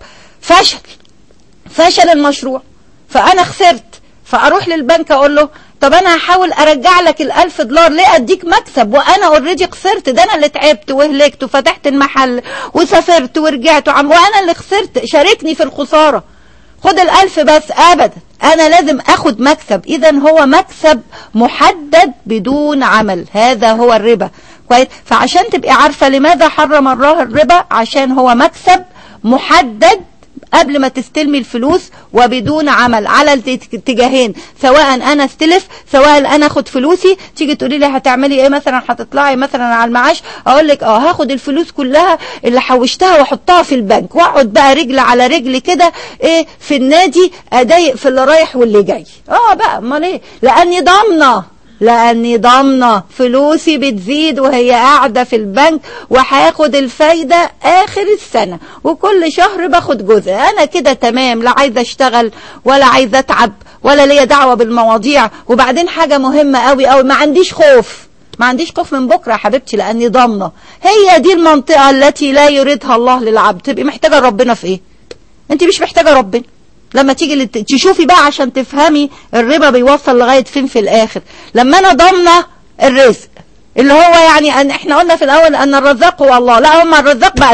فشل المشروع فانا خسرت، فاروح للبنك اقول له طب انا هحاول ارجع لك $1000 ليه اديك مكسب وانا اوريدي خسرت؟ ده انا اللي تعبت وهلكت وفتحت المحل وسافرت ورجعت وانا اللي خسرت، شاركني في الخسارة، خد $1000 بس. ابدا، انا لازم اخد مكسب. اذا هو مكسب محدد بدون عمل، هذا هو الربا. كويس. فعشان تبقي عارفة لماذا حرم الله الربا، عشان هو مكسب محدد قبل ما تستلمي الفلوس وبدون عمل، على الاتجاهين، سواء انا استلف سواء انا اخد فلوسي. تيجي تقولي لي هتعملي ايه مثلا؟ هتطلعي مثلا على المعاش، اقول لك هاخد الفلوس كلها اللي حوشتها واحطها في البنك واقعد بقى رجل على رجل كده ايه في النادي اضايق في اللي رايح واللي جاي. بقى امال ايه؟ لاني ضامنه فلوسي بتزيد وهي قاعده في البنك وهاخد الفايده اخر السنه وكل شهر باخد جزء. انا كده تمام، لا عايزه اشتغل ولا عايزه اتعب ولا ليا دعوه بالمواضيع. وبعدين حاجه مهمه قوي قوي، ما عنديش خوف من بكره يا حبيبتي، لاني ضامنه. هي دي المنطقه التي لا يريدها الله للعبد. تبقي محتاجه ربنا في ايه؟ انت مش محتاجه ربنا. لما تيجي تشوفي بقى عشان تفهمي الربا بيوصل لغاية فين في الآخر. لما أنا ضامنة الرزق اللي هو يعني أن احنا قلنا في الأول أن الرزاق هو الله، لا، هم الرزاق بقى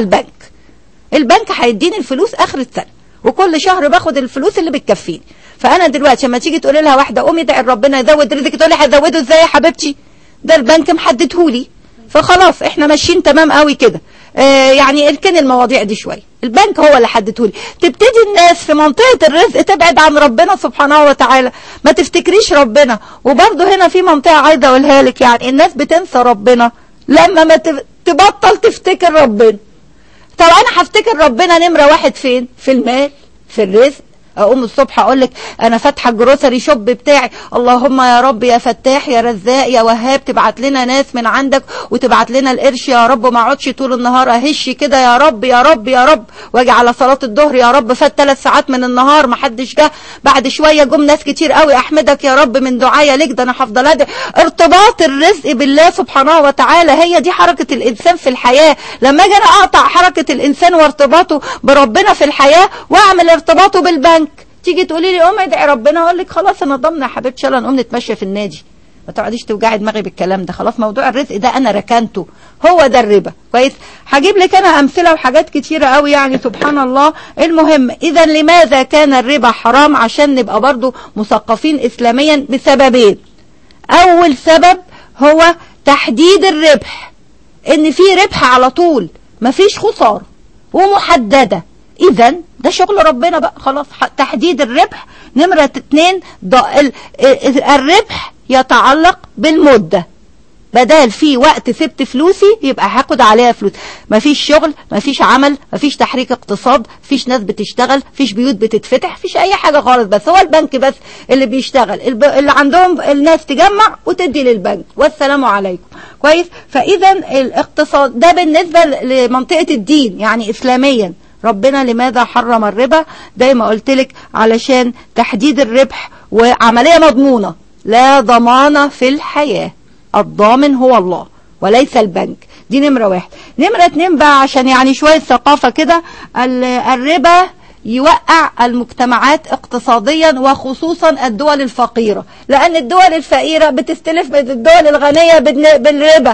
البنك هيديني الفلوس آخر السنة وكل شهر باخد الفلوس اللي بتكفيني. فأنا دلوقتي لما تيجي تقولي لها واحدة قومي ادعي ربنا يزود رزقك، تقولي هزوده ازاي يا حبيبتي؟ ده البنك محددهولي، فخلاص احنا ماشيين تمام قوي كده. يعني اركن المواضيع دي شوية، البنك هو اللي حددهولي. تبتدي الناس في منطقة الرزق تبعد عن ربنا سبحانه وتعالى، ما تفتكريش ربنا. وبرضه هنا في منطقة عايزة اقولها لك، يعني الناس بتنسى ربنا لما ما تبطل تفتكر ربنا. طب انا هفتكر ربنا نمرة 1 فين؟ في المال، في الرزق. اقوم الصبح اقول لك انا فاتحه الجروسري شوب بتاعي، اللهم يا رب يا فتاح يا رزاق يا وهاب تبعت لنا ناس من عندك وتبعت لنا القرش يا رب، ما اقعدش طول النهار اهش كده يا رب يا رب يا رب، واجي على صلاه الظهر يا رب فات 3 ساعات من النهار ما حدش جه، بعد شويه جم ناس كتير قوي، احمدك يا رب من دعايا لك، ده انا هفضل ادعي. ارتباط الرزق بالله سبحانه وتعالى، هي دي حركه الانسان في الحياه. لما اجي انا اقطع حركه الانسان وارتباطه بربنا في الحياه واعمل ارتباطه بالبنك، تيجي تقولي لي قوم ادعي ربنا، اقول لك خلاص انا ضامنه يا حبيبتي، يلا نقوم نتمشى في النادي، ما تقعديش توجعي دماغي بالكلام ده، خلاص موضوع الرزق ده انا ركنته، هو ده الربا. كويس. هجيب لك انا امثله وحاجات كتيره قوي يعني سبحان الله. المهم اذا لماذا كان الربا حرام؟ عشان نبقى برضو مثقفين اسلاميا بسببين. اول سبب هو تحديد الربح، ان في ربح على طول مفيش خسارة ومحددة، اذا ده شغل ربنا بقى خلاص. تحديد الربح. نمرة 2 الربح يتعلق بالمدة، بدل في وقت سبت فلوسي يبقى هاخد عليها فلوس. مفيش شغل، مفيش عمل، مفيش تحريك اقتصاد، مفيش ناس بتشتغل، مفيش بيوت بتتفتح، مفيش اي حاجة خالص، بس هو البنك بس اللي بيشتغل، اللي عندهم الناس تجمع وتدي للبنك والسلام عليكم. كويس. فاذا الاقتصاد ده بالنسبة لمنطقة الدين، يعني اسلاميا. ربنا لماذا حرم الربا؟ زي ما قلت لك علشان تحديد الربح وعملية مضمونة. لا ضمان في الحياة، الضامن هو الله وليس البنك. دي نمرة 1. نمرة 2 بقى عشان يعني شوية ثقافة كده، الربا يوقع المجتمعات اقتصاديا وخصوصا الدول الفقيرة، لأن الدول الفقيرة بتستلف من الدول الغنية بالربا.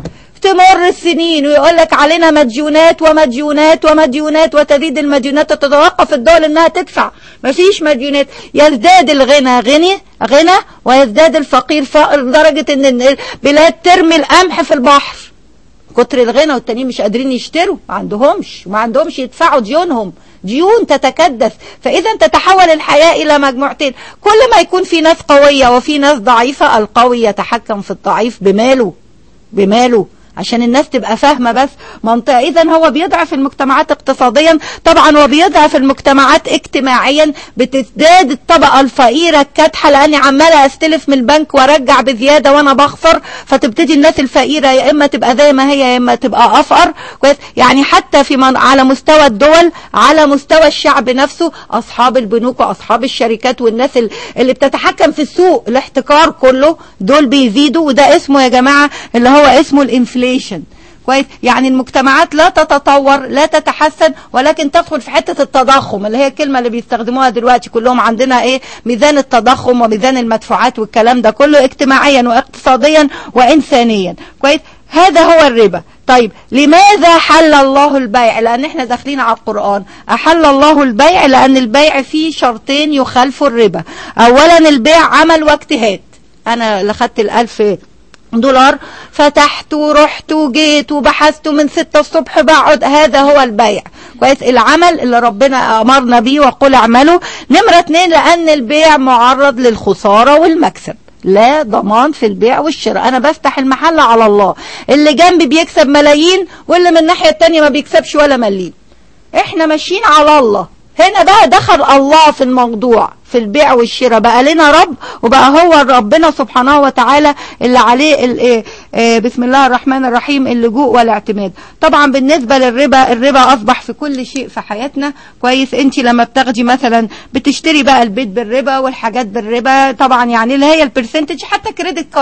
تمر السنين ويقول لك علينا مديونات ومديونات ومديونات، وتزيد المديونات، تتوقف الدول انها تدفع، مفيش مديونات، يزداد الغنى غنى ويزداد الفقير فقر، لدرجة ان البلاد ترمي القمح في البحر كتر الغنى، والتانيين مش قادرين يشتروا، ما عندهمش يدفعوا ديونهم، ديون تتكدس. فإذا تتحول الحياة إلى مجموعتين، كل ما يكون في ناس قوية وفي ناس ضعيفة، القوي يتحكم في الضعيف بماله عشان الناس تبقى فاهمة بس منطقة. إذا هو بيضعف المجتمعات اقتصاديا طبعا، وبيضعف المجتمعات اجتماعيا، بتزداد الطبقة الفقيرة الكادحة، لأني عمالة أستلف من البنك وارجع بزيادة وأنا بخسر، فتبتدي الناس الفقيرة يا إما تبقى زي ما هي يا إما تبقى أفقر. كويس. يعني حتى في على مستوى الدول، على مستوى الشعب نفسه، أصحاب البنوك وأصحاب الشركات والناس اللي بتتحكم في السوق، الاحتكار كله، دول بيزيدوا، وده اسمه يا جماعة اللي هو اسمه الانفليشن. كويس. يعني المجتمعات لا تتطور لا تتحسن، ولكن تدخل في حتة التضخم، اللي هي الكلمة اللي بيستخدموها دلوقتي كلهم عندنا، ايه، ميزان التضخم وميزان المدفوعات والكلام ده كله، اجتماعيا واقتصاديا وانسانيا. كويس. هذا هو الربا. طيب لماذا حل الله البيع؟ لان احنا داخلين على القرآن. احل الله البيع لان البيع فيه شرطين يخالفوا الربا. اولا البيع عمل واجتهاد، انا اللي خدت $1000 فتحت ورحت وجيت وبحثت من 6 الصبح بقعد، هذا هو البيع. كويس. العمل اللي ربنا امرنا بيه وقل اعملوا. نمرة 2 لان البيع معرض للخسارة والمكسب، لا ضمان في البيع والشراء. انا بفتح المحل على الله، اللي جنبي بيكسب ملايين واللي من الناحية التانية ما بيكسبش ولا مليم، احنا ماشيين على الله. هنا بقى دخل الله في الموضوع، في البيع والشراء، بقى لنا رب، وبقى هو ربنا سبحانه وتعالى اللي عليه بسم الله الرحمن الرحيم اللجوء والاعتماد. طبعا بالنسبة للربا، الربا اصبح في كل شيء في حياتنا. كويس. انت لما بتاخدي مثلا بتشتري بقى البيت بالربا والحاجات بالربا، طبعا يعني اللي هي البرسنتج، حتى كريدت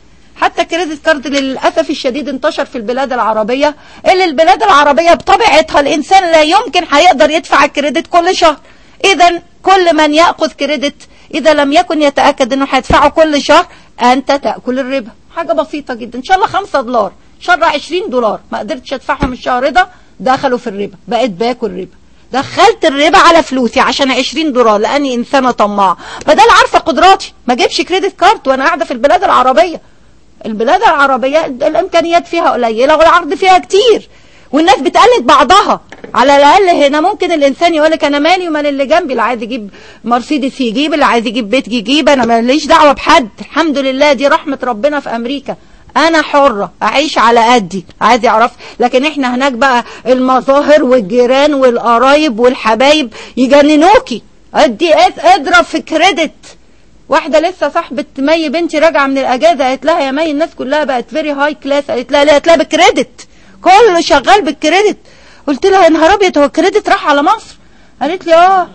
كارد للأسف الشديد انتشر في البلاد العربية، اللي البلاد العربية بطبيعتها الإنسان لا يمكن هيقدر يدفع الكريدت كل شهر. إذا كل من يأخذ كريدت إذا لم يكن يتأكد أنه هيدفعه كل شهر، أنت تأكل الربا. حاجة بسيطة جدا، إن شاء الله $5، إن شاء الله $20 ما قدرتش أدفعهم الشهر ده، دخلوا في الربا، بقيت باكل ربا، دخلت الربا على فلوسي عشان $20 لأني إنسانة طماعة، بدل عارفة قدراتي ما جيبش كريدت كارد وأنا قاعدة في البلاد العربية. البلاد العربية الامكانيات فيها قليلة والعرض فيها كتير، والناس بتقلد بعضها. على الاقل هنا ممكن الانسان يقولك انا مالي ومال اللي جنبي، اللي عايز يجيب مرسيدس يجيب، اللي عايز يجيب بيت يجيب، انا ماليش دعوة بحد. الحمد لله، دي رحمة ربنا في امريكا، انا حرة اعيش على قدي، عايز يعرف. لكن احنا هناك بقى المظاهر والجيران والقرايب والحبايب يجننوكي، ادي اضرب في كريدت. واحدة لسه صاحبة مي بنتي راجعة من الاجازة، قالت لها يا مي الناس كلها بقت فيري هاي كلاس، قالت لها لا، هتلاقي بالكريدت، كله شغال بالكريدت. قلت لها يا نهار ابيض، هو الكريدت راح على مصر؟ قالت لي اه.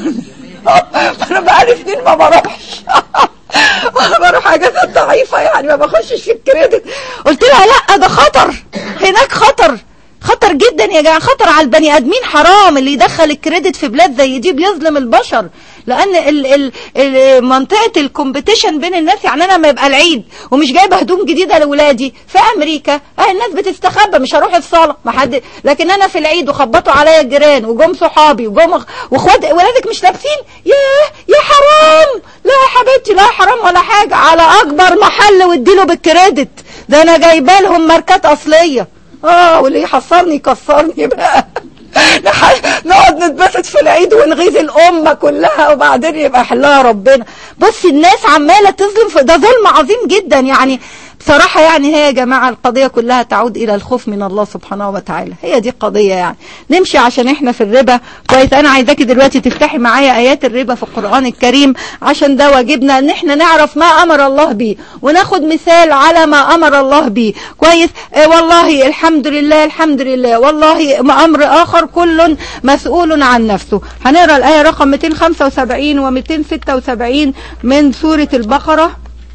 انا بقالي سنين ما بروحش. انا بروح اجازات ضعيفة يعني، ما بخشش في الكريدت. قلت لها لا، ده خطر هناك، خطر جدا يا جماعه، خطر على البني ادمين، حرام اللي يدخل الكريدت في بلاد زي دي، بيظلم البشر. لان منطقه الكومبيتيشن بين الناس، يعني انا لما يبقى العيد ومش جايبه هدوم جديده لاولادي في امريكا، الناس بتستخبى، مش هروح الصاله ما حد، لكن انا في العيد وخبطوا عليا الجيران وجم صحابي وجم واخوات، ولادك مش لابسين، يا حرام. لا يا حبيبتي، لا حرام ولا حاجه، على اكبر محل واديله بالكريدت، ده انا جايبه لهم ماركات اصليه. واللي يحصرني يكسرني بقى. نقعد نتبسط في العيد ونغيظ الامه كلها وبعدين يبقى حلها ربنا. بص الناس عماله تظلم، ده ظلم عظيم جدا يعني بصراحة. يعني هي يا جماعة القضية كلها تعود إلى الخوف من الله سبحانه وتعالى، هي دي القضية. يعني نمشي عشان احنا في الربا كويس. أنا عايزاكي دلوقتي تفتحي معايا آيات الربا في القرآن الكريم، عشان ده واجبنا ان احنا نعرف ما أمر الله به وناخد مثال على ما أمر الله به كويس. والله الحمد لله الحمد لله، والله أمر آخر كل مسؤول عن نفسه. هنقرأ الآية رقم 275 و 276 من سورة البقرة،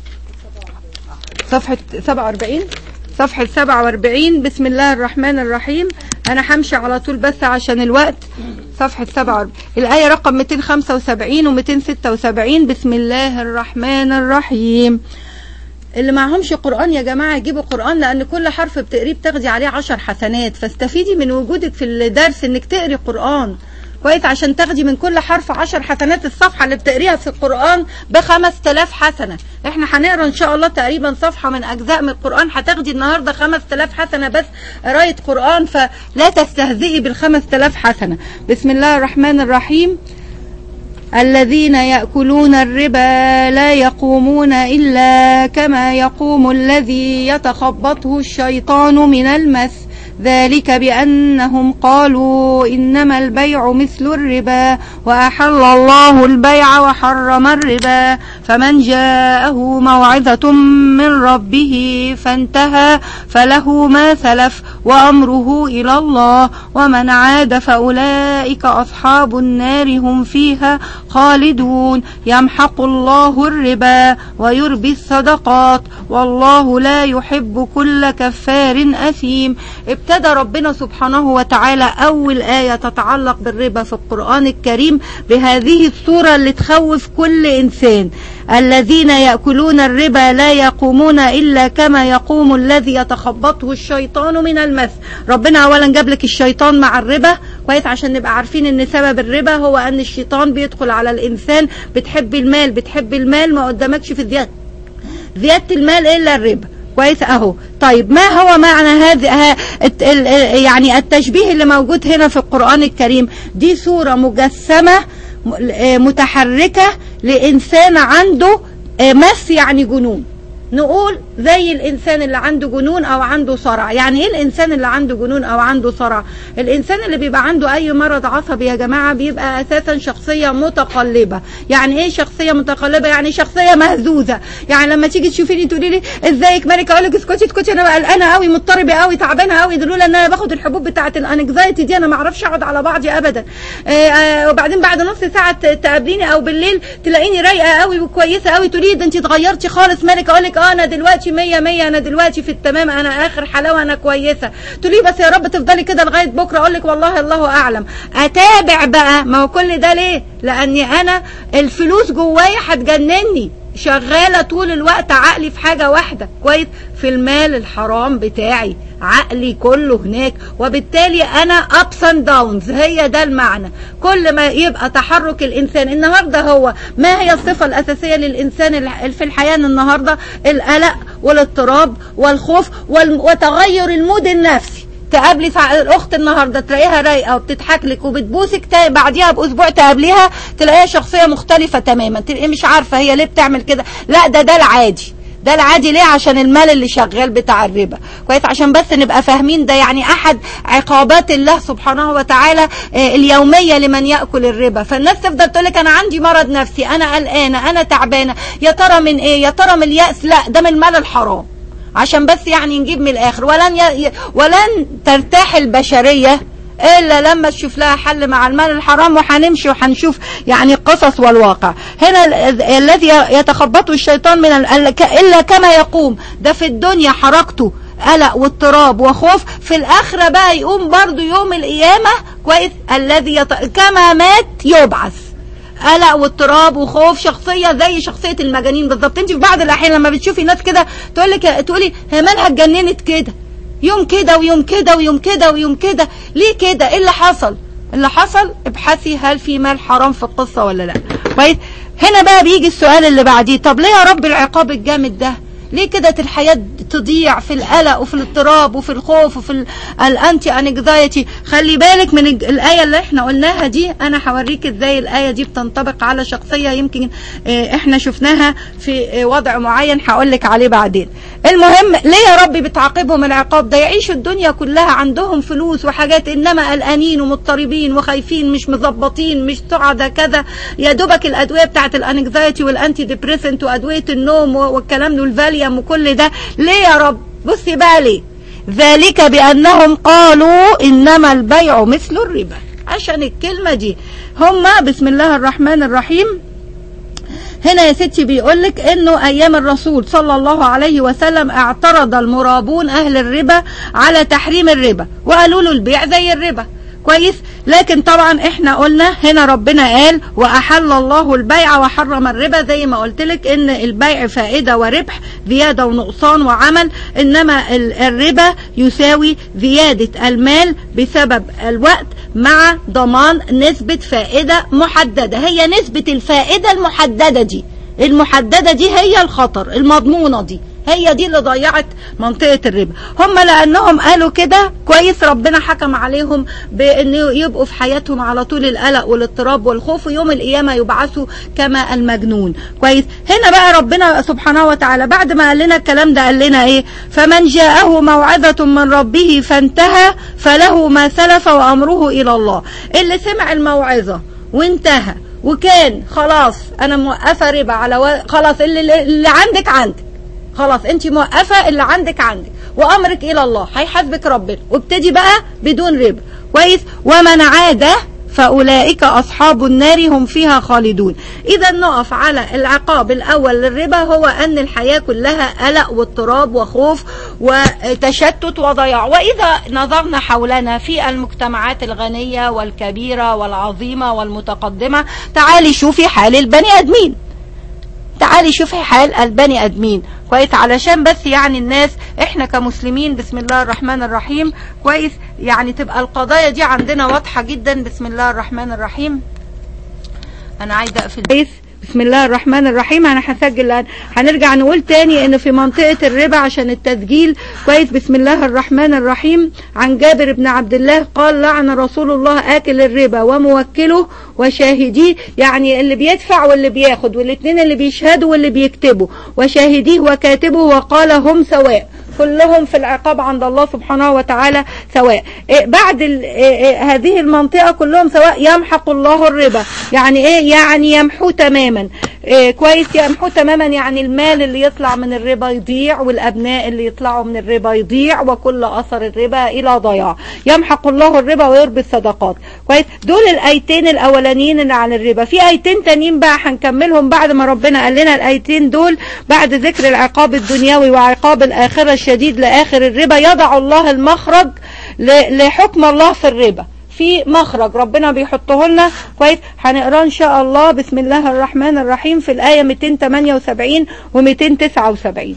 صفحة 47. بسم الله الرحمن الرحيم. أنا همشي على طول بس عشان الوقت. صفحة 47 الآية رقم 275 و 276. بسم الله الرحمن الرحيم. اللي معهمش قرآن يا جماعة يجيبوا قرآن، لأن كل حرف بتقريه بتاخدي عليه 10 حسنات، فاستفيدي من وجودك في الدرس انك تقري قرآن كويس عشان تاخدي من كل حرف 10 حسنات. الصفحة اللي بتقريها في القرآن ب5000 حسنة. احنا هنقرا ان شاء الله تقريبا صفحة من اجزاء من القرآن، هتاخدي النهاردة 5000 حسنة بس قراية قرآن، فلا تستهزئي بال5000 حسنة. بسم الله الرحمن الرحيم. الذين يأكلون الربا لا يقومون إلا كما يقوم الذي يتخبطه الشيطان من المس، ذلك بأنهم قالوا إنما البيع مثل الربا وأحل الله البيع وحرم الربا، فمن جاءه موعظة من ربه فانتهى فله ما سلف وأمره إلى الله، ومن عاد فأولئك أصحاب النار هم فيها خالدون. يمحق الله الربا ويربي الصدقات والله لا يحب كل كفار أثيم. ابتدى ربنا سبحانه وتعالى أول آية تتعلق بالربا في القرآن الكريم بهذه السورة اللي تخوف كل إنسان. الذين يأكلون الربا لا يقومون إلا كما يقوم الذي يتخبطه الشيطان من المس. ربنا أولا جاب لك الشيطان مع الربا كويس عشان نبقى عارفين ان سبب الربا هو ان الشيطان بيدخل على الإنسان. بتحب المال ما قدامكش في زيادة المال إلا الربا كويس اهو. طيب ما هو معنى هذا يعني التشبيه اللي موجود هنا في القرآن الكريم؟ دي صورة مجسمة متحركة لإنسان عنده مس يعني جنون. نقول زي الإنسان اللي عنده جنون أو عنده صرع. يعني إيه الإنسان اللي عنده جنون أو عنده صرع؟ الإنسان اللي بيبقى عنده أي مرض عصبي يا جماعة بيبقى أساسا شخصية متقلبة. يعني إيه شخصية متقلبة؟ يعني شخصية مهزوزة. يعني لما تيجي تشوفيني تقولي لي إزيك مالك، أقول لك اسكتي أنا قلقانة قوي مضطربة قوي تعبانة قوي، دلولا إن أنا باخد الحبوب بتاعة الأنكزايتي دي أنا ما أعرفش أقعد على بعضي أبدا. وبعدين بعد نص ساعة تقابليني أو بالليل تلاقيني رايقة قوي وكويسة قوي، تقولي ده أنت اتغيرتي خالص مالك، أقول لك انا دلوقتي 100 انا دلوقتي في التمام، انا اخر حلاوه، انا كويسه. تقولي بس يا رب تفضلي كده لغايه بكره، اقول لك والله الله اعلم. اتابع بقى، ما هو كل ده ليه؟ لاني انا الفلوس جوايا هتجنني، شغاله طول الوقت عقلي في حاجه واحده كويس، في المال الحرام بتاعي، عقلي كله هناك، وبالتالي انا ابس اند داونز. هي ده المعنى. كل ما يبقى تحرك الانسان النهارده، هو ما هي الصفه الاساسيه للانسان في الحياه النهارده؟ القلق والاضطراب والخوف وتغير المود النفسي. تقابلي الاخت النهارده تلاقيها رايقه وبتضحك لك وبتبوسك، بعديها باسبوع تقابليها تلاقيها شخصيه مختلفه تماما، تلاقي مش عارفه هي ليه بتعمل كده. لا ده العادي، ده العادي. ليه؟ عشان المال اللي شغال بتاع الربا كويس. عشان بس نبقى فاهمين ده يعني احد عقابات الله سبحانه وتعالى اليوميه لمن ياكل الربا. فالناس تفضل تقول لك انا عندي مرض نفسي، انا قلقانه، انا تعبانه، يا ترى من ايه؟ يا ترى من الياس؟ لا، ده من المال الحرام. عشان بس يعني نجيب من الاخر. ولن ترتاح البشريه الا لما تشوف لها حل مع المال الحرام، وهنمشي وهنشوف يعني القصص والواقع. هنا الذي يتخبطه الشيطان من الا كما يقوم، ده في الدنيا حركته قلق واضطراب وخوف، في الاخره بقى يقوم برضو يوم القيامه كويس. الذي كما مات يبعث، قلق واضطراب وخوف، شخصيه زي شخصيه المجانين بالظبط. انت في بعض الاحيان لما بتشوفي ناس كده تقولي هي مالها اتجننت كده، يوم كده ويوم كده ويوم كده ويوم كده، ليه كده؟ ايه اللي حصل؟ اللي حصل ابحثي هل في مال حرام في القصه ولا لا كويس. هنا بقى بيجي السؤال اللي بعديه، طب ليه يا رب العقاب الجامد ده؟ ليه كده الحياة تضيع في القلق وفي الاضطراب وفي الخوف وفي الانتي انكزايتي؟ خلي بالك من الآية اللي احنا قلناها دي. انا هوريك ازاي الآية دي بتنطبق على شخصية يمكن احنا شفناها في وضع معين هقولك عليه بعدين. المهم ليه يا ربي بتعاقبهم العقاب ده؟ يعيشوا الدنيا كلها عندهم فلوس وحاجات، انما قلقانين ومضطربين وخايفين، مش مظبطين، مش سعداء كذا، يا دوبك الادويه بتاعت الانكزايتي والانتي ديبريسنت وادويه النوم والكلام ده والفاليوم وكل ده. ليه يا رب؟ بصي بقى ليه. ذلك بانهم قالوا انما البيع مثل الربا. عشان الكلمه دي هم. بسم الله الرحمن الرحيم. هنا يا ستي بيقولك انه ايام الرسول صلى الله عليه وسلم اعترض المرابون اهل الربا على تحريم الربا، وقالوا له البيع زي الربا. كويس. لكن طبعا احنا قلنا هنا ربنا قال واحل الله البيع وحرم الربا، زي ما قلت لك ان البيع فائده وربح، زياده ونقصان وعمل، انما الربا يساوي زياده المال بسبب الوقت مع ضمان نسبه فائده محدده. هي نسبه الفائده المحدده دي هي الخطر، المضمونه دي هي دي اللي ضيعت منطقة الربا. هم لأنهم قالوا كده كويس، ربنا حكم عليهم بأنه يبقوا في حياتهم على طول القلق والاضطراب والخوف، ويوم القيامة يبعثوا كما المجنون. كويس. هنا بقى ربنا سبحانه وتعالى بعد ما قال لنا الكلام ده قال لنا ايه؟ فمن جاءه موعظة من ربه فانتهى فله ما سلف وأمره إلى الله. اللي سمع الموعظة وانتهى وكان خلاص أنا موقفة ربا على خلاص اللي عندك خلاص انت موقفة اللي عندك وامرك الى الله، هيحاسبك ربنا، وابتدي بقى بدون ربا. كويس. ومن عاد فاولئك اصحاب النار هم فيها خالدون. اذا نقف على العقاب الاول للربا، هو ان الحياة كلها قلق واضطراب وخوف وتشتت وضياع. واذا نظرنا حولنا في المجتمعات الغنية والكبيرة والعظيمة والمتقدمة، تعالي شوفي حال البني ادمين، تعالي شوفي حال البني ادمين. كويس. علشان بس يعني الناس احنا كمسلمين بسم الله الرحمن الرحيم كويس يعني تبقى القضايا دي عندنا واضحة جدا. بسم الله الرحمن الرحيم. انا عايزة اقفل كويس. بسم الله الرحمن الرحيم. انا هسجل الان، هنرجع نقول تاني ان في منطقة الربا عشان التسجيل. كويس. بسم الله الرحمن الرحيم. عن جابر بن عبد الله قال لعن رسول الله آكل الربا وموكله وشاهديه، يعني اللي بيدفع واللي بياخد، والاثنين اللي بيشهدوا واللي بيكتبوا، وشاهديه وكاتبه، وقال هم سواء، كلهم في العقاب عند الله سبحانه وتعالى سواء. بعد هذه المنطقة كلهم سواء. يمحق الله الربا، يعني ايه؟ يعني يمحو تماما. كويس. يمحو تماما يعني المال اللي يطلع من الربا يضيع، والابناء اللي يطلعوا من الربا يضيع، وكل اثر الربا الى ضياع. يمحق الله الربا ويربي الصدقات. كويس. دول الايتين الاولانيين اللي عن الربا. في ايتين تانيين بقى هنكملهم بعد ما ربنا قال لنا الايتين دول، بعد ذكر العقاب الدنيوي وعقاب الاخره الشديد لاخر الربا. يضع الله المخرج لحكم الله في الربا، في مخرج ربنا بيحطه لنا. كويس. هنقراه ان شاء الله. بسم الله الرحمن الرحيم في الآية 278 و279.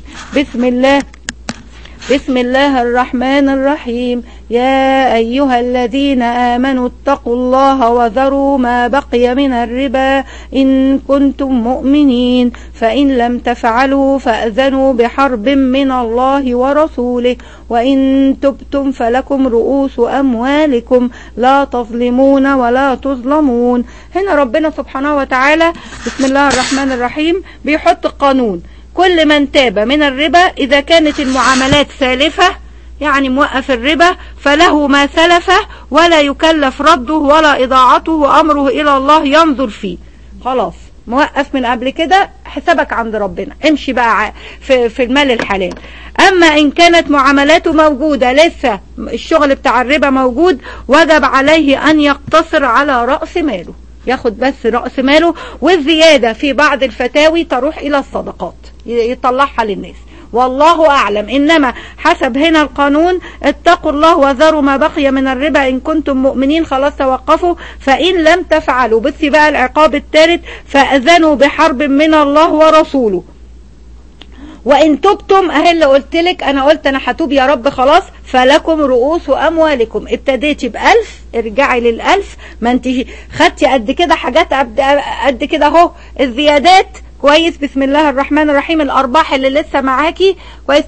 بسم الله الرحمن الرحيم. يا أيها الذين آمنوا اتقوا الله وذروا ما بقي من الربا إن كنتم مؤمنين، فإن لم تفعلوا فأذنوا بحرب من الله ورسوله، وإن تبتم فلكم رؤوس أموالكم لا تظلمون ولا تظلمون. هنا ربنا سبحانه وتعالى بسم الله الرحمن الرحيم بيحط قانون. كل من تاب من الربا إذا كانت المعاملات سالفة، يعني موقف الربا، فله ما سلفه ولا يكلف رده ولا إضاعته، وأمره إلى الله ينظر فيه. خلاص موقف من قبل كده، حسابك عند ربنا، امشي بقى في المال الحلال. أما إن كانت معاملاته موجودة لسه الشغل بتاع الربا موجود، وجب عليه أن يقتصر على رأس ماله، ياخد بس رأس ماله، والزيادة في بعض الفتاوي تروح إلى الصدقات يطلعها للناس، والله أعلم. إنما حسب هنا القانون اتقوا الله وذروا ما بقي من الربا إن كنتم مؤمنين. خلاص توقفوا. فإن لم تفعلوا، بس بقى العقاب الثالث، فأذنوا بحرب من الله ورسوله. وإن تبتم، أهي اللي قلت لك، أنا قلت أنا هتوب يا رب خلاص، فلكم رؤوس أموالكم. ابتديتي ب1000 ارجعي لل1000. ما انت خدتي قد كده حاجات قد كده اهو، الزيادات كويس. بسم الله الرحمن الرحيم. الارباح اللي لسه معاكي كويس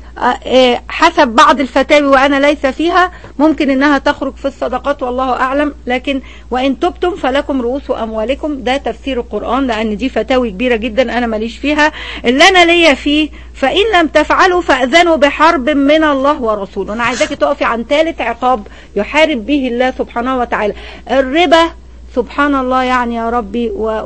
حسب بعض الفتاوي وانا ليس فيها ممكن انها تخرج في الصدقات والله اعلم، لكن وان تبتم فلكم رؤوس اموالكم، ده تفسير القرآن، لان دي فتاوي كبيرة جدا انا ماليش فيها. اللي انا ليا فيه فان لم تفعلوا فاذنوا بحرب من الله ورسوله. انا عايزاكي تقفي عن ثالث عقاب يحارب به الله سبحانه وتعالى، الربا. سبحان الله يعني يا ربي،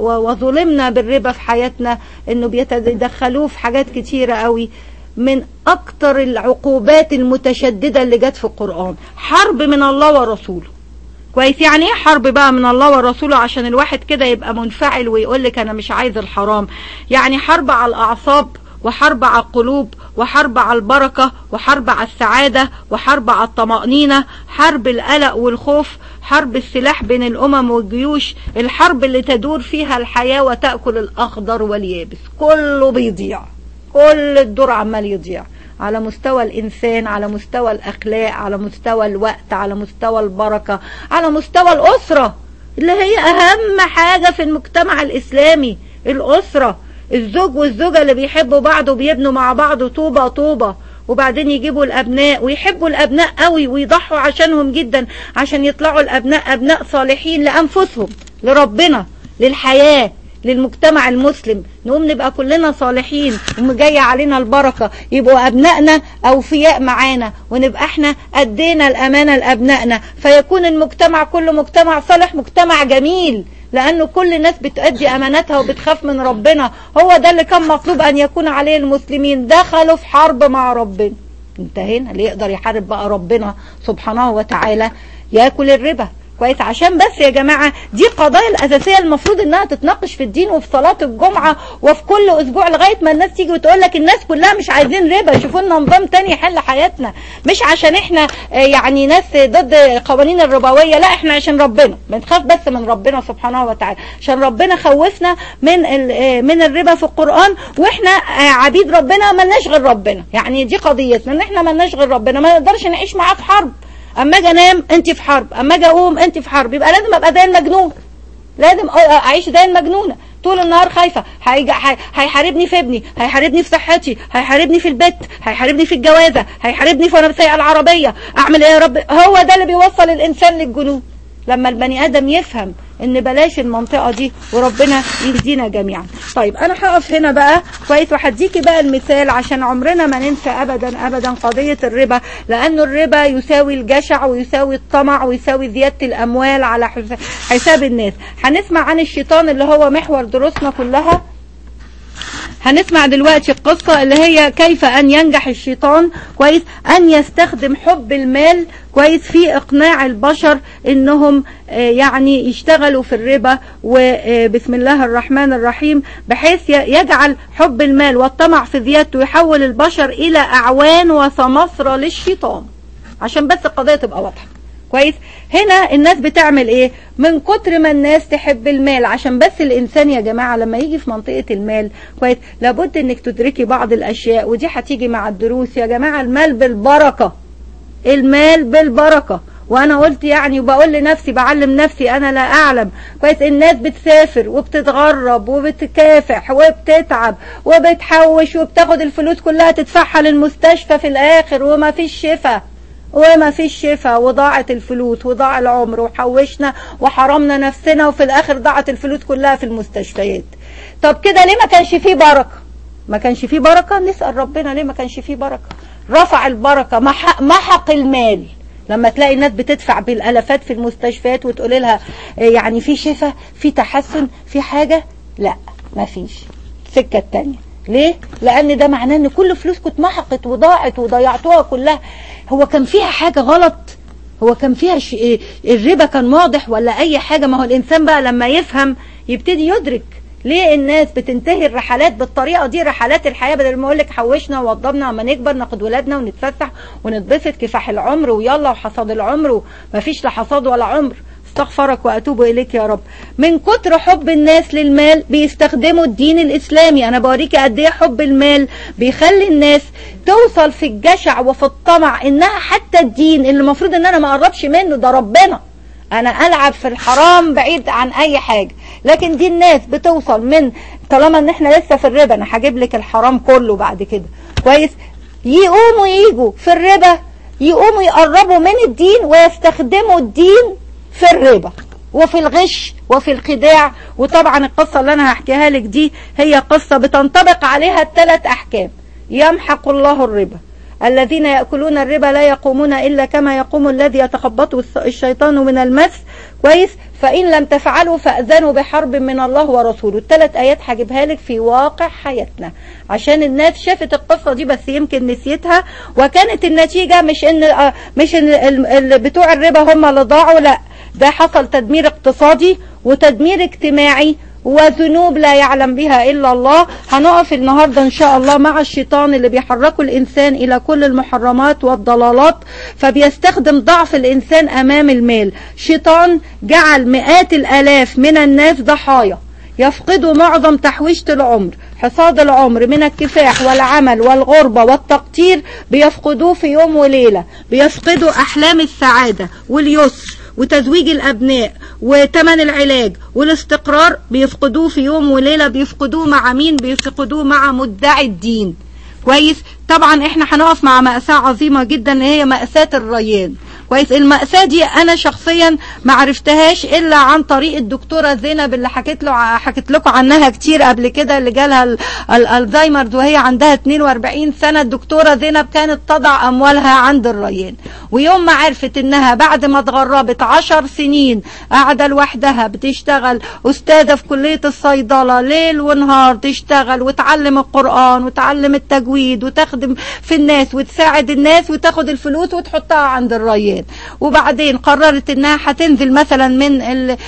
وظلمنا بالربا في حياتنا، انه بيتدخلوه في حاجات كتيرة قوي. من اكتر العقوبات المتشددة اللي جت في القرآن حرب من الله ورسوله. كويس. يعني ايه حرب بقى من الله ورسوله؟ عشان الواحد كده يبقى منفعل ويقول لك انا مش عايز الحرام. يعني حرب على الاعصاب، وحرب على القلوب، وحرب على البركة، وحرب على السعادة، وحرب على الطمأنينة، حرب القلق والخوف، حرب السلاح بين الأمم والجيوش، الحرب اللي تدور فيها الحياة وتأكل الأخضر واليابس، كله بيضيع، كل الدور عمال يضيع على مستوى الإنسان، على مستوى الأخلاق، على مستوى الوقت، على مستوى البركة، على مستوى الأسرة اللي هي أهم حاجة في المجتمع الإسلامي. الأسرة، الزوج والزوجة اللي بيحبوا بعض وبيبنوا مع بعض طوبة طوبة، وبعدين يجيبوا الأبناء ويحبوا الأبناء قوي ويضحوا عشانهم جدا عشان يطلعوا الأبناء أبناء صالحين لأنفسهم، لربنا، للحياة، للمجتمع المسلم. نقوم نبقى كلنا صالحين ومجاية علينا البركة، يبقوا أبنائنا أوفياء معانا، ونبقى احنا أدينا الأمانة لأبنائنا، فيكون المجتمع كله مجتمع صالح، مجتمع جميل، لأنه كل الناس بتأدي أماناتها وبتخاف من ربنا. هو ده اللي كان مطلوب أن يكون عليه المسلمين. دخلوا في حرب مع ربنا، انتهينا. اللي يقدر يحارب بقى ربنا سبحانه وتعالى يأكل الربا. كويس. عشان بس يا جماعة دي قضايا الأساسية المفروض انها تتناقش في الدين وفي صلاة الجمعة وفي كل اسبوع، لغاية ما الناس تيجي وتقول لك الناس كلها مش عايزين ربا، شوفوا لنا نظام تاني يحل حياتنا. مش عشان احنا يعني ناس ضد قوانين الربوية، لا، احنا عشان ربنا بنخاف بس من ربنا سبحانه وتعالى، عشان ربنا خوفنا من الربا في القرآن، واحنا عبيد ربنا ملناش غير ربنا. يعني دي قضيتنا، ان احنا ملناش غير ربنا، ما نقدرش نعيش معاه في حرب. اما اجي انام انت في حرب، اما اجي اقوم انت في حرب، يبقى لازم ابقى زي المجنون، لازم اعيش زي المجنونه طول النهار خايفه. هيحاربني في ابني، هيحاربني في صحتي، هيحاربني في البيت، هيحاربني في الجوازه، هيحاربني وانا سايقه العربيه. اعمل ايه يا رب؟ هو ده اللي بيوصل الانسان للجنون. لما البني ادم يفهم ان بلاش المنطقة دي، وربنا يهدينا جميعا. طيب انا هقف هنا بقى كويس، وهديكي بقى المثال عشان عمرنا ما ننسى ابدا ابدا قضية الربا، لانه الربا يساوي الجشع ويساوي الطمع ويساوي زيادة الاموال على حساب الناس. هنسمع عن الشيطان اللي هو محور دروسنا كلها. هنسمع دلوقتي القصة اللي هي كيف أن ينجح الشيطان كويس أن يستخدم حب المال كويس في إقناع البشر إنهم يعني يشتغلوا في الربا. وبسم الله الرحمن الرحيم، بحيث يجعل حب المال والطمع في زيادته يحول البشر إلى أعوان وسمسرة للشيطان، عشان بس القضية تبقى واضحة كويس. هنا الناس بتعمل ايه؟ من كتر ما الناس تحب المال، عشان بس الانسان يا جماعة لما يجي في منطقة المال كويس لابد انك تدركي بعض الاشياء، ودي هتيجي مع الدروس يا جماعة. المال بالبركة، المال بالبركة. وانا قلت يعني وبقول لنفسي، بعلم نفسي انا لا اعلم كويس، الناس بتسافر وبتتغرب وبتكافح وبتتعب وبتحوش وبتاخد الفلوس كلها تدفعها للمستشفى في الاخر، وما فيش شفاء، وما فيش شفاء، وضاعت الفلوس وضاع العمر، وحوشنا وحرمنا نفسنا، وفي الاخر ضاعت الفلوس كلها في المستشفيات. طب كده ليه ما كانش فيه بركة؟ ما كانش فيه بركة. نسأل ربنا ليه ما كانش فيه بركة. رفع البركة، محق المال. لما تلاقي الناس بتدفع بالالافات في المستشفيات وتقول لها يعني في شفاء، في تحسن، في حاجة، لا ما فيش. السكة التانية ليه؟ لان ده معناه ان كل فلوسكم اتمحقت وضاعت وضيعتوها كلها. هو كان فيها حاجة غلط؟ هو كان فيها الربا كان واضح ولا اي حاجة؟ ما هو الانسان بقى لما يفهم يبتدي يدرك ليه الناس بتنتهي الرحلات بالطريقة دي، رحلات الحياة. بدل ما اقولك حوشنا ووضبنا وما نكبر ناخد ولادنا ونتفسح ونتبسط كفاح العمر ويلا وحصاد العمر، ومفيش لا حصاد ولا عمر. استغفرك واتوب اليك يا رب. من كتر حب الناس للمال بيستخدموا الدين الاسلامي. انا بوريكي قد ايه حب المال بيخلي الناس توصل في الجشع وفي الطمع، انها حتى الدين اللي المفروض ان انا ما اقربش منه، ده ربنا، انا العب في الحرام بعيد عن اي حاجة، لكن دي الناس بتوصل من طالما ان احنا لسه في الربا، انا هجيب لك الحرام كله بعد كده كويس، يقوموا يجوا في الربا، يقوموا يقربوا من الدين ويستخدموا الدين في الربا وفي الغش وفي الخداع. وطبعا القصة اللي انا هحكيها لك دي هي قصة بتنطبق عليها الثلاث احكام. يمحق الله الربا، الذين يأكلون الربا لا يقومون إلا كما يقوم الذي يتخبطه الشيطان من المس كويس، فإن لم تفعلوا فأذنوا بحرب من الله ورسوله. الثلاث آيات هجيبها لك في واقع حياتنا عشان الناس شافت القصة دي بس يمكن نسيتها، وكانت النتيجة مش ان بتوع الربا هم اللي ضاعوا، لا، ده حصل تدمير اقتصادي وتدمير اجتماعي وذنوب لا يعلم بها إلا الله. هنقف النهاردة إن شاء الله مع الشيطان اللي بيحركوا الإنسان إلى كل المحرمات والضلالات، فبيستخدم ضعف الإنسان أمام المال. شيطان جعل مئات الآلاف من الناس ضحايا، يفقدوا معظم تحويشة العمر، حصاد العمر من الكفاح والعمل والغربة والتقتير بيفقدوه في يوم وليلة، بيفقدوا أحلام السعادة واليسر وتزويج الأبناء وتمن العلاج والاستقرار، بيفقدوه في يوم وليلة. بيفقدوه مع مين؟ بيفقدوه مع مدعي الدين كويس. طبعا احنا هنقف مع مأساة عظيمة جدا هي مأساة الريان كويس. المأساة دي انا شخصيا ما عرفتهاش الا عن طريق الدكتورة زينب اللي حكيت لكم عنها كتير قبل كده، اللي جالها الالزايمر وهي عندها 42 سنة. الدكتورة زينب كانت تضع اموالها عند الريان، ويوم ما عرفت انها بعد ما اتغربت 10 سنين قاعدة لوحدها بتشتغل استاذة في كلية الصيدلة ليل ونهار، تشتغل وتعلم القرآن وتعلم التجويد وتخدم في الناس وتساعد الناس وتاخد الفلوس وتحطها عند الريان. وبعدين قررت انها هتنزل مثلا من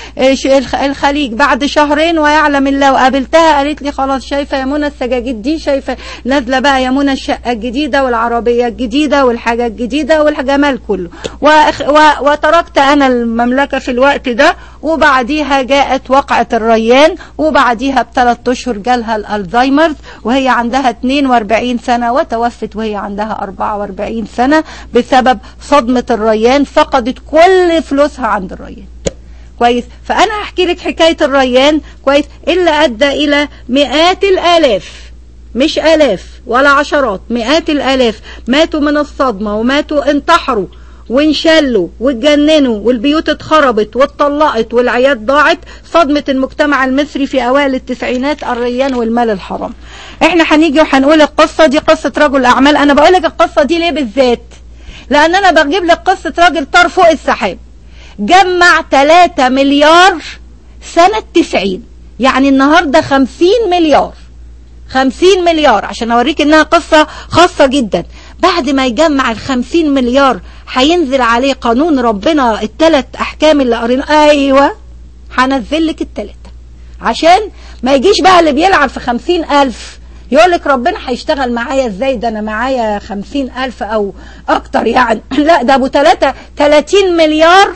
الخليج بعد شهرين ويعلم الله، وقابلتها قالت لي خلاص شايفه يا منى السجاجيد دي، شايفه نازله بقى يا منى الشقه الجديده والعربيه الجديده والحاجه الجديده والجمال كله، وتركت انا المملكه في الوقت ده. وبعديها جاءت وقعه الريان، وبعديها ب3 اشهر جالها الالزايمر وهي عندها 42 سنه، وتوفت وهي عندها 44 سنه بسبب صدمه الريان. فقدت كل فلوسها عند الريان كويس. فانا هحكي لك حكايه الريان كويس، اللي ادى الى مئات الالاف، مش الاف ولا عشرات، مئات الالاف ماتوا من الصدمه، وماتوا انتحروا وانشلوا واتجننوا، والبيوت اتخربت واتطلقت والعيال ضاعت. صدمة المجتمع المصري في اوائل التسعينات الريان والمال الحرام. احنا هنيجي وهنقول القصة دي قصة رجل اعمال. انا بقول لك القصة دي ليه بالذات؟ لان انا بجيب لك قصة راجل طار فوق السحاب، جمع 3 مليار سنة 90، يعني النهاردة 50 مليار، 50 مليار عشان اوريك انها قصة خاصة جدا. بعد ما يجمع 50 مليار هينزل عليه قانون ربنا، ال3 احكام اللي قرينا. ايوه هنزل لك ال3 عشان ما يجيش بقى اللي بيلعب في 50,000 يقول لك ربنا هيشتغل معايا ازاي، ده انا معايا 50,000 او اكتر يعني. لا، ده ابو 30 مليار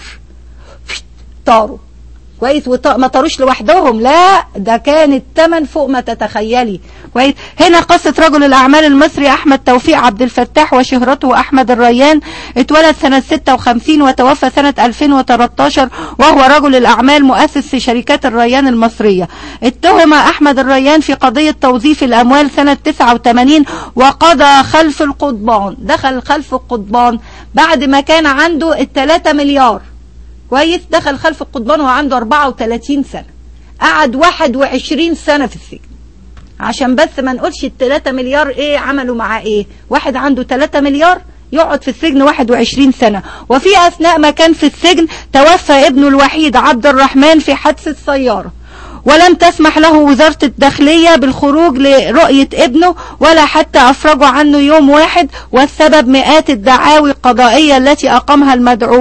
طاروا كويس، وما طاروش لوحدهم، لا ده كان الثمن فوق ما تتخيلي كويس. هنا قصة رجل الأعمال المصري أحمد توفيق عبد الفتاح وشهرته أحمد الريان. اتولد سنة 56 وتوفى سنة 2013، وهو رجل الأعمال مؤسس في شركات الريان المصرية. اتهم أحمد الريان في قضية توظيف الأموال سنة 89 وقضى خلف القضبان. دخل خلف القضبان بعد ما كان عنده 3 مليار كويس، دخل خلف القضبان وعنده 34 سنة، قعد 21 سنة في السجن. عشان بس ما نقولش ال3 مليار ايه عملوا معاه ايه، واحد عنده 3 مليار يقعد في السجن 21 سنة. وفي اثناء ما كان في السجن توفى ابنه الوحيد عبد الرحمن في حادثة سيارة، ولم تسمح له وزارة الداخلية بالخروج لرؤية ابنه ولا حتى أفرجوا عنه يوم واحد، والسبب مئات الدعاوي القضائية التي أقامها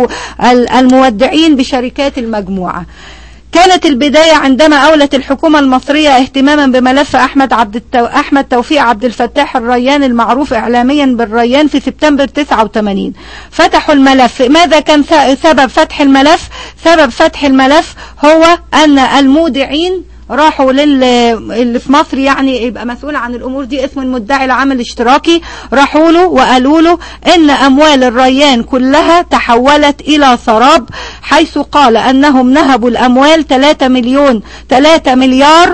المودعين بشركات المجموعة. كانت البداية عندما أولت الحكومة المصرية اهتماما بملف أحمد توفيق عبد الفتاح الريان المعروف إعلاميا بالريان في سبتمبر 89. فتحوا الملف. ماذا كان سبب فتح الملف؟ سبب فتح الملف هو أن المودعين راحوا اللي في مصر يعني يبقى مسؤول عن الأمور دي اسمه المدعي العام الاشتراكي، راحوا له وقالوا له إن أموال الريان كلها تحولت إلى سراب، حيث قال أنهم نهبوا الأموال 3 مليار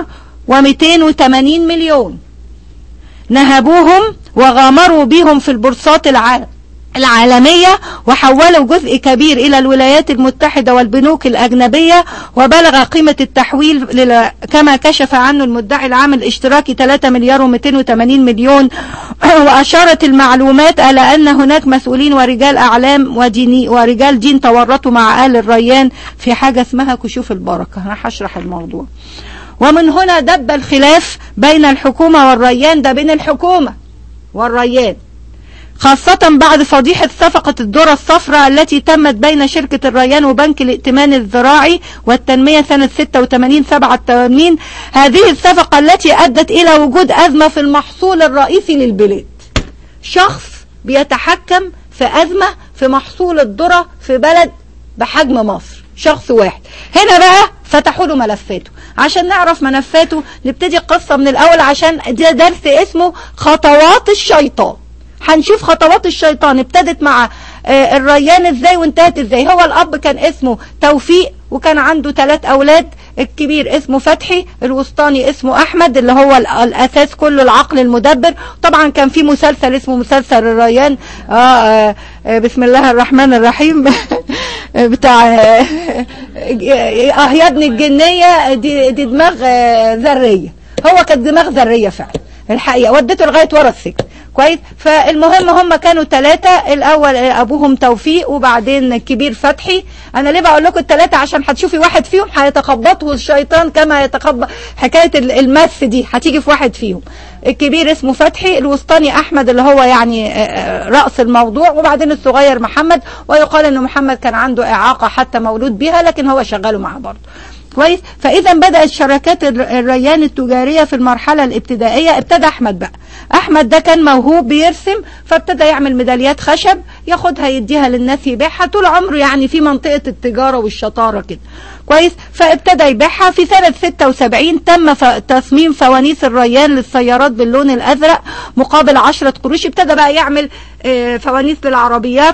و280 مليون. نهبوهم وغامروا بهم في البورصات العالمية، وحولوا جزء كبير إلى الولايات المتحدة والبنوك الأجنبية، وبلغ قيمة التحويل كما كشف عنه المدعي العام الاشتراكي 3 مليار و280 مليون. وأشارت المعلومات على أن هناك مسؤولين ورجال أعلام ورجال دين تورطوا مع أهل الريان في حاجة اسمها كشوف البركة. أنا هشرح الموضوع. ومن هنا دب الخلاف بين الحكومة والريان، ده بين الحكومة والريان، خاصة بعد فضيحة صفقة الذرة الصفراء التي تمت بين شركة الريان وبنك الائتمان الزراعي والتنمية سنة 86-87. هذه الصفقة التي أدت إلى وجود أزمة في المحصول الرئيسي للبلاد. شخص بيتحكم في أزمة في محصول الذرة في بلد بحجم مصر، شخص واحد. هنا بقى فتحوا له ملفاته. عشان نعرف ملفاته نبتدي القصة من الأول، عشان ده درس اسمه خطوات الشيطان. هنشوف خطوات الشيطان ابتدت مع الريان ازاي وانتهت ازاي. هو الأب كان اسمه توفيق وكان عنده 3 أولاد. الكبير اسمه فتحي، الوسطاني اسمه أحمد اللي هو الأساس كله العقل المدبر. طبعا كان في مسلسل اسمه مسلسل الريان، بسم الله الرحمن الرحيم بتاع يا ابن الجنية دي دماغ ذرية. هو كانت دماغ ذرية فعلا الحقيقة، ودته لغاية ورا السجن. كويس. فالمهم هم كانوا 3. الأول أبوهم توفيق، وبعدين الكبير فتحي. أنا ليه بقول لكم 3؟ عشان هتشوفي واحد فيهم هيتخبطه الشيطان كما يتخبط. حكاية المس دي هتيجي في واحد فيهم. الكبير اسمه فتحي، الوسطاني أحمد اللي هو يعني رأس الموضوع، وبعدين الصغير محمد. ويقال أنه محمد كان عنده إعاقة حتى مولود بها، لكن هو شغاله معه برضه. كويس. فإذا بدأت شركات الريان التجارية في المرحلة الابتدائية. ابتدى أحمد بقى. أحمد ده كان موهوب بيرسم، فابتدى يعمل ميداليات خشب ياخدها يديها للناس يبيعها. طول عمره يعني في منطقة التجارة والشطارة كده. كويس. فابتدى يبيعها. في سنة 76 تم تصميم فوانيس الريان للسيارات باللون الأزرق مقابل 10 قروش. ابتدى بقى يعمل فوانيس للعربيات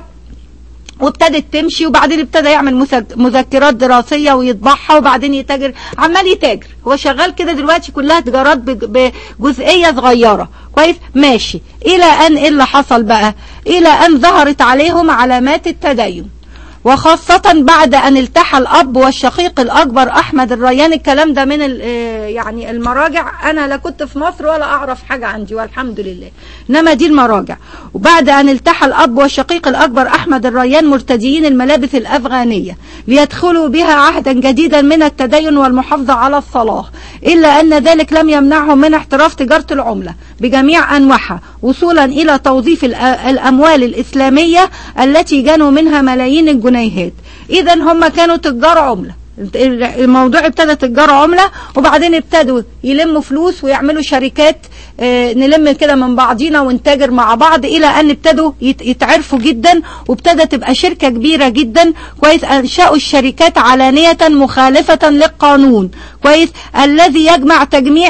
وابتدت تمشي. وبعدين ابتدى يعمل مذكرات دراسية ويطبعها، وبعدين يتاجر، عمال يتاجر. هو شغال كده دلوقتي كلها تجارات بجزئية صغيرة. كويس. ماشي. إلى أن إيه اللي حصل بقى؟ إلى أن ظهرت عليهم علامات التدين، وخاصة بعد أن التحى الأب والشقيق الأكبر أحمد الريان. الكلام ده من يعني المراجع. أنا لا كنت في مصر ولا أعرف حاجة عندي والحمد لله، إنما دي المراجع. وبعد أن التحى الأب والشقيق الأكبر أحمد الريان مرتديين الملابس الأفغانية ليدخلوا بها عهدا جديدا من التدين والمحافظة على الصلاة، إلا أن ذلك لم يمنعهم من احتراف تجارة العملة بجميع أنواعها، وصولا إلى توظيف الأموال الإسلامية التي جنوا منها ملايين الجنيهات. إذا هم كانوا تجار عملة. الموضوع ابتدى تجار عملة، وبعدين ابتدوا يلموا فلوس ويعملوا شركات، نلم كده من بعضينا ونتاجر مع بعض، إلى أن ابتدوا يتعرفوا جدا، وابتدى تبقى شركة كبيرة جدا. كويس. أنشأوا الشركات علانية مخالفة للقانون. كويس. الذي يمنع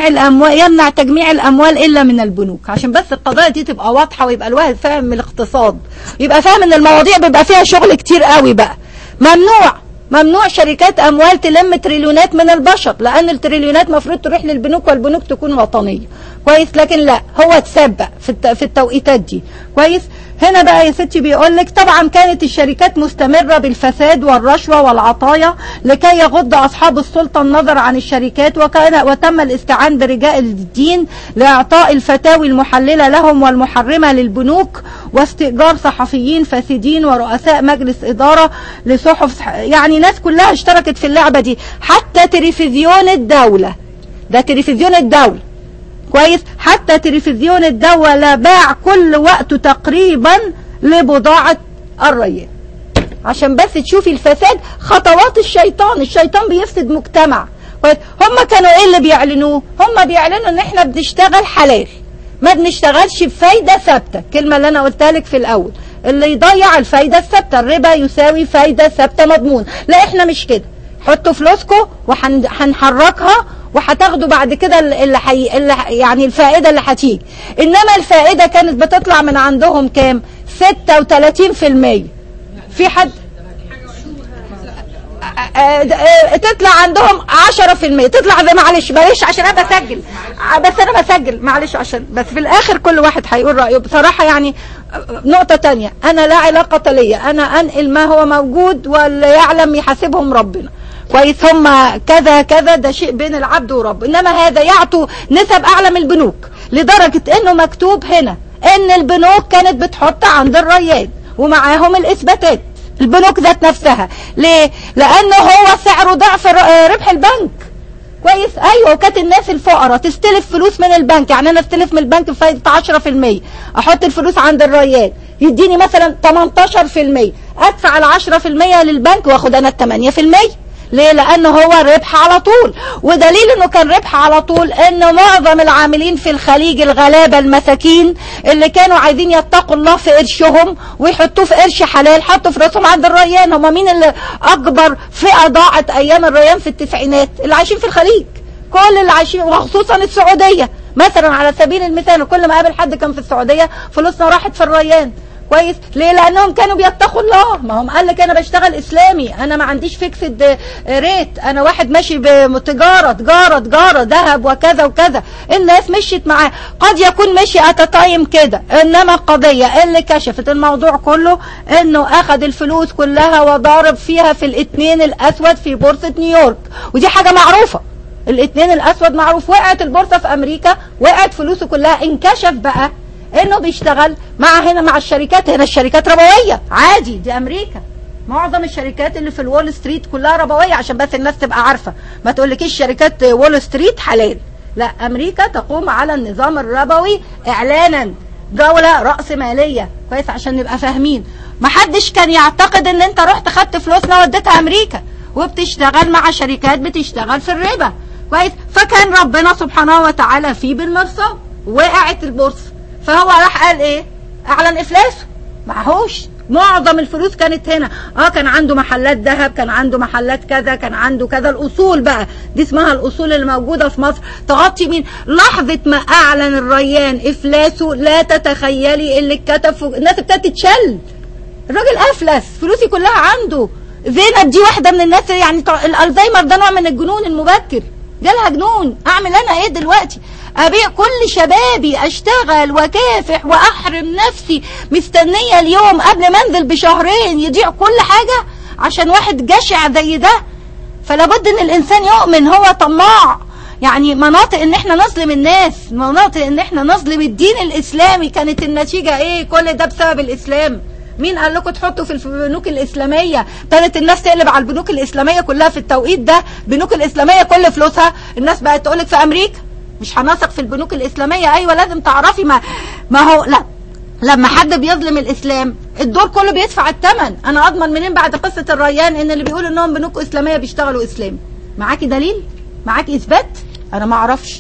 تجميع الأموال إلا من البنوك. عشان بس القضايا دي تبقى واضحة، ويبقى الواحد فاهم من الاقتصاد، يبقى فاهم ان المواضيع بيبقى فيها شغل كتير قوي بقى. ممنوع شركات أموال تلم تريليونات من البشر، لأن التريليونات مفروض تروح للبنوك والبنوك تكون وطنية. كويس. لكن لا، هو اتسبق في التوقيتات دي. كويس. هنا بقى يا ستي بيقولك طبعا كانت الشركات مستمرة بالفساد والرشوة والعطايا لكي يغض أصحاب السلطة النظر عن الشركات، وتم الاستعان برجال الدين لإعطاء الفتاوي المحللة لهم والمحرمة للبنوك، واستئجار صحفيين فاسدين ورؤساء مجلس إدارة لصحف. يعني ناس كلها اشتركت في اللعبة دي، حتى تلفزيون الدولة. ده تلفزيون الدولة. كويس. حتى تلفزيون الدولة باع كل وقته تقريبا لبضاعة الريان. عشان بس تشوفي الفساد، خطوات الشيطان بيفسد مجتمع. كويس. هم كانوا ايه اللي بيعلنوه؟ هم بيعلنوا ان احنا بنشتغل حلال، ما بنشتغلش بفايدة ثابتة. الكلمة اللي انا قلتها لك في الاول، اللي يضيع الفايدة الثابتة، الربا يساوي فايدة ثابتة مضمون. لا، احنا مش كده. حطوا فلوسكم وهنحركها، وهتاخدوا بعد كده يعني الفائدة اللي هتيجي. انما الفائدة كانت بتطلع من عندهم كام؟ 36%. في حد تطلع عندهم 10%، تطلع زي معلش عشان انا بسجل، بس انا بسجل معلش عشان بس في الاخر كل واحد هيقول رايه بصراحه. يعني نقطه تانية، انا لا علاقه لي، انا انقل ما هو موجود واللي يعلم يحاسبهم ربنا. كويس، هم كذا كذا، ده شيء بين العبد ورب. انما هذا يعطوا نسب اعلى من البنوك، لدرجه انه مكتوب هنا ان البنوك كانت بتحط عند الريان ومعاهم الاثباتات، البنوك ذات نفسها. ليه؟ لانه هو سعره ضعف ربح البنك. كويس، ايوه. وكانت الناس الفقراء تستلف فلوس من البنك، يعني انا استلف من البنك بفايده 10%، احط الفلوس عند الريان يديني مثلا 18%، ادفع ال 10% للبنك واخد انا ال 8%. ليه؟ لانه هو ربح على طول. ودليل انه كان ربح على طول انه معظم العاملين في الخليج الغلابه المساكين اللي كانوا عايزين يتقوا الله في قرشهم ويحطوه في قرش حلال، حطوا فلوسهم عند الريان. هم مين اللي اكبر فئه ضاعت ايام الريان في التسعينات؟ اللي عايشين في الخليج، كل اللي عايشين، وخصوصا السعوديه مثلا على سبيل المثال. كل ما قابل حد كان في السعوديه فلوسنا راحت في الريان. كويس، ليه؟ لانهم كانوا بيتقوا الله. ما هم قال لك انا بشتغل اسلامي، انا ما عنديش فيكسد ريت، انا واحد ماشي بتجاره ذهب وكذا وكذا. الناس مشيت معاه، قد يكون مشي اتتايم كده، انما القضيه اللي كشفت الموضوع كله انه اخذ الفلوس كلها وضارب فيها في الاثنين الاسود في بورصه نيويورك، ودي حاجه معروفه. الاثنين الاسود معروف، وقعت البورصه في امريكا، وقعت فلوسه كلها. انكشف بقى انه بيشتغل مع الشركات. هنا الشركات ربويه عادي، دي امريكا. معظم الشركات اللي في الوول ستريت كلها ربويه، عشان بس الناس تبقى عارفه، ما تقولكيش شركات وول ستريت حلال. لا، امريكا تقوم على النظام الربوي اعلانا، دوله راس ماليه. كويس، عشان نبقى فاهمين. ما حدش كان يعتقد ان انت رحت خدت فلوسنا وديتها امريكا وبتشتغل مع شركات بتشتغل في الربا. كويس، فكان ربنا سبحانه وتعالى فيه بالمرصاد، وقعت البورصه. فهو راح قال ايه؟ اعلن افلاسه. معهوش، معظم الفلوس كانت هنا. كان عنده محلات ذهب، كان عنده محلات كذا، كان عنده كذا. الاصول بقى دي اسمها الاصول اللي موجوده في مصر تغطي مين؟ لحظه ما اعلن الريان افلاسه لا تتخيلي اللي اتكتب، الناس ابتدت تتشل. الراجل افلس، فلوسي كلها عنده. زينب دي واحده من الناس، يعني الالزهايمر ده نوع من الجنون المبكر، جالها جنون. اعمل انا ايه دلوقتي؟ ابيع كل شبابي، اشتغل وكافح واحرم نفسي، مستنيه اليوم قبل ما انزل بشهرين يضيع كل حاجه عشان واحد جشع زي ده. فلابد ان الانسان يؤمن، هو طماع. يعني مناطق ان احنا نظلم الناس، مناطق ان احنا نظلم الدين الاسلامي. كانت النتيجه ايه؟ كل ده بسبب الاسلام. مين قال لكم تحطوا في البنوك الاسلاميه؟ ابتدت الناس تقلب على البنوك الاسلاميه كلها في التوقيت ده. البنوك الاسلاميه كل فلوسها الناس بقت تقولك في امريكا. مش هنثق في البنوك الاسلاميه؟ ايوه لازم تعرفي. ما هو لا، لما حد بيظلم الاسلام الدور كله بيدفع الثمن. انا اضمن منين بعد قصه الريان ان اللي بيقولوا انهم بنوك اسلاميه بيشتغلوا اسلام؟ معاكي دليل؟ معاكي اثبات؟ انا ما اعرفش،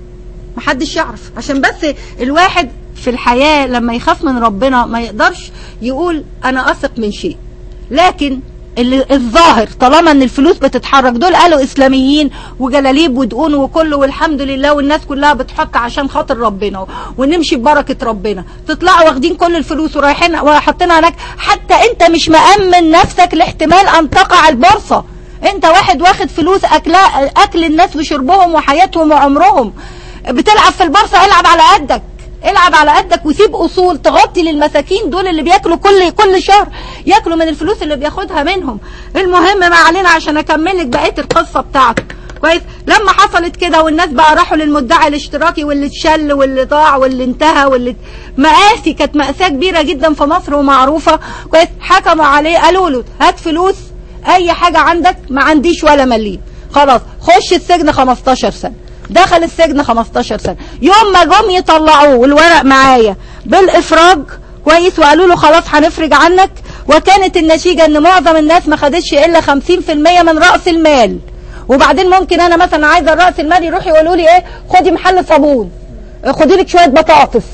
ما حدش يعرف. عشان بس الواحد في الحياه لما يخاف من ربنا ما يقدرش يقول انا اثق من شيء. لكن اللي الظاهر طالما ان الفلوس بتتحرك، دول قالوا اسلاميين وجلاليب ودقون وكله، والحمد لله، والناس كلها بتحط عشان خاطر ربنا ونمشي ببركه ربنا. تطلعوا واخدين كل الفلوس ورايحين وحاطينها هناك. حتى انت مش مأمن نفسك لاحتمال ان تقع البورصه. انت واحد واخد فلوس اكل الناس وشربهم وحياتهم وعمرهم، بتلعب في البورصه. العب على قدك، العب على قدك، وسيب اصول تغطي للمساكين دول اللي بياكلوا كل شهر ياكلوا من الفلوس اللي بياخدها منهم. المهم ما علينا عشان اكمل لك بقيه القصه بتاعته. كويس، لما حصلت كده والناس بقى راحوا للمدعي الاشتراكي واللي اتشل واللي ضاع واللي انتهى واللي مآسي، كانت مأساة كبيره جدا في مصر ومعروفه. كويس، حكموا عليه قالوا له هات فلوس، اي حاجه عندك. ما عنديش ولا مليم. خلاص خش السجن 15 سنه. دخل السجن 15 سنة. يوم ما جم يطلعوه والورق معايا بالافراج، كويس، وقالوا له خلاص هنفرج عنك، وكانت النتيجة ان معظم الناس ما خدتش الا 50% من رأس المال. وبعدين ممكن انا مثلا عايزه رأس المال يروح يقولوا لي ايه؟ خدي محل صابون، خدي لك شوية بطاطس.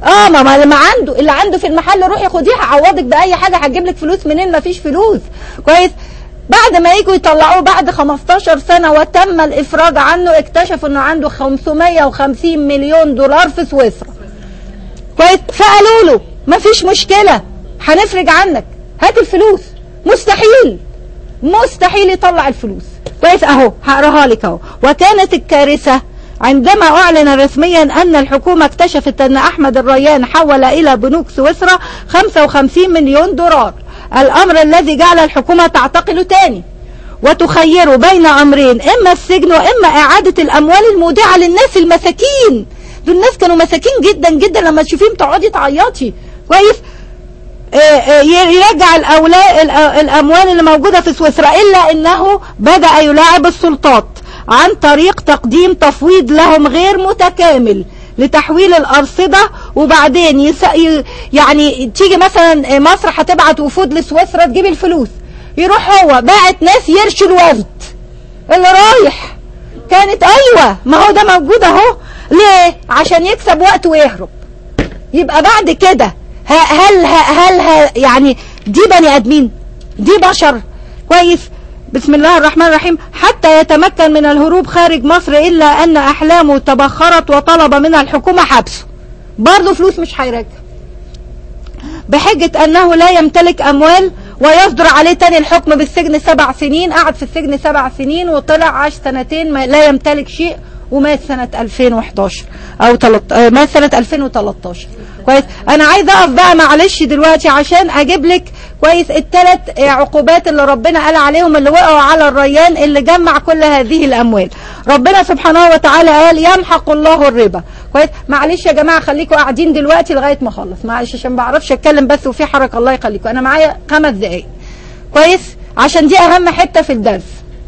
ما عنده، اللي عنده في المحل روحي خديها، عوضك بأي حاجة. هتجيب لك فلوس منين؟ ما فيش فلوس. كويس، بعد ما يجوا يطلعوه بعد 15 سنة وتم الإفراج عنه، اكتشفوا انه عنده 550 مليون دولار في سويسرا. كويس، فقالوا له مفيش مشكلة، هنفرج عنك، هات الفلوس. مستحيل. مستحيل يطلع الفلوس. كويس اهو هقراها لك اهو. وكانت الكارثة عندما اعلن رسميا ان الحكومة اكتشفت ان احمد الريان حول الى بنوك سويسرا 55 مليون دولار، الامر الذي جعل الحكومة تعتقله تاني وتخيره بين امرين، اما السجن واما اعادة الاموال المودعة للناس المساكين. دول الناس كانوا مساكين جدا جدا، لما تشوفيهم تقعدي تعيطي. كويس. يرجع الاموال اللي موجودة في سويسرا، الا انه بدأ يلاعب السلطات عن طريق تقديم تفويض لهم غير متكامل لتحويل الارصدة. وبعدين يعني تيجي مثلا مصر هتبعت وفود لسويسرا تجيب الفلوس، يروح هو باعت ناس يرشوا الورد اللي رايح. كانت ايوه، ما هو ده موجود اهو. ليه؟ عشان يكسب وقت ويهرب. يبقى بعد كده هل يعني دي بني ادمين؟ دي بشر؟ كويس. بسم الله الرحمن الرحيم. حتى يتمكن من الهروب خارج مصر، الا ان احلامه تبخرت وطلب من الحكومة حبسه. برضه فلوس مش هيرجع، بحجة انه لا يمتلك اموال، ويصدر عليه تاني الحكم بالسجن 7 سنين. قعد في السجن 7 سنين وطلع عاش 2 سنين لا يمتلك شيء، ومات سنة 2011 او مات سنة 2013. كويس. انا عايزه اقف بقى معلش دلوقتي عشان اجيب لك كويس ال3 عقوبات اللي ربنا قال عليهم اللي وقعوا على الريان اللي جمع كل هذه الاموال. ربنا سبحانه وتعالى قال يمحق الله الربا. كويس. معلش يا جماعه خليكم قاعدين دلوقتي لغايه ما اخلص، معلش عشان ما بعرفش اتكلم بس وفي حركه. الله يخليكم، انا معايا 5 دقايق. كويس. عشان دي اهم حته في الدرس،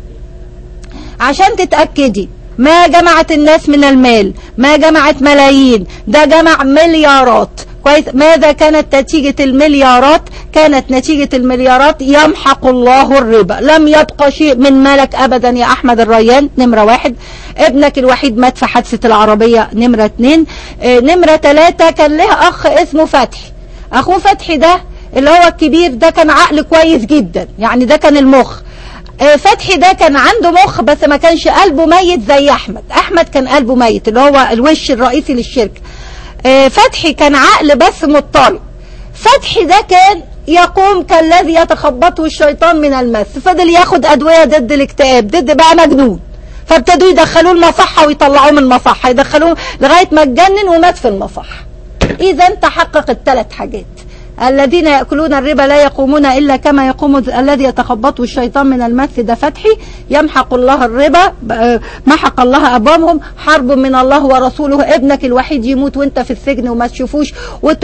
عشان تتاكدي ما جمعت الناس من المال، ما جمعت ملايين، ده جمع مليارات. كويس. ماذا كانت نتيجة المليارات؟ كانت نتيجة المليارات يمحق الله الربا. لم يبقى شيء من مالك ابدا يا احمد الريان. نمرة 1. ابنك الوحيد مات في حادثة العربية. نمرة 2. نمرة 3. كان له اخ اسمه فتحي. اخوه فتحي ده اللي هو الكبير ده كان عقل كويس جدا، يعني ده كان المخ. فتحي ده كان عنده مخ بس ما كانش قلبه ميت زي احمد. احمد كان قلبه ميت اللي هو الوش الرئيسي للشركة. فتحي كان عقل بس مضطرب. فتحي ده كان يقوم كالذي يتخبطه الشيطان من المس. فضل ياخد ادوية ضد الاكتئاب، ضد بقى مجنون. فابتدوا يدخلوه المصحة ويطلعوه من المصحة، يدخلوه لغاية ما اتجنن ومات في المصحة. اذا تحقق ال3 حاجات. الذين يأكلون الربا لا يقومون إلا كما يقوم الذي يتخبطه الشيطان من المس. ده فتحي. يمحق الله الربا، محق الله أبوابهم. حرب من الله ورسوله. ابنك الوحيد يموت وانت في السجن وما تشوفوش،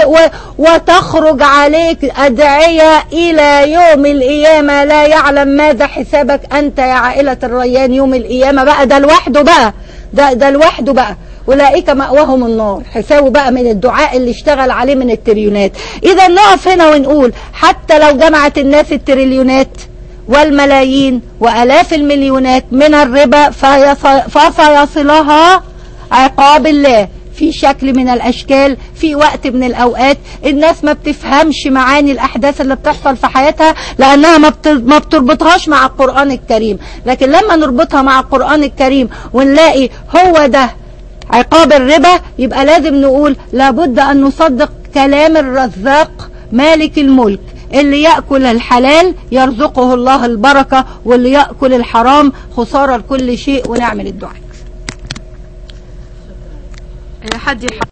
وتخرج عليك أدعية إلى يوم القيامة لا يعلم ماذا حسابك أنت يا عائلة الريان يوم القيامة. بقى ده لوحده بقى، ده لوحده بقى. أولئك مأواهم النار. حسابه بقى من الدعاء اللي اشتغل عليه من التريليونات. إذا نقف هنا ونقول حتى لو جمعت الناس التريليونات والملايين وآلاف المليونات من الربا فسيصلها عقاب الله في شكل من الأشكال في وقت من الأوقات. الناس ما بتفهمش معاني الأحداث اللي بتحصل في حياتها لأنها ما بتربطهاش مع القرآن الكريم. لكن لما نربطها مع القرآن الكريم ونلاقي هو ده عقاب الربا، يبقى لازم نقول لابد أن نصدق كلام الرزاق مالك الملك. اللي يأكل الحلال يرزقه الله البركة، واللي يأكل الحرام خسارة لكل شيء. ونعمل الدعاء.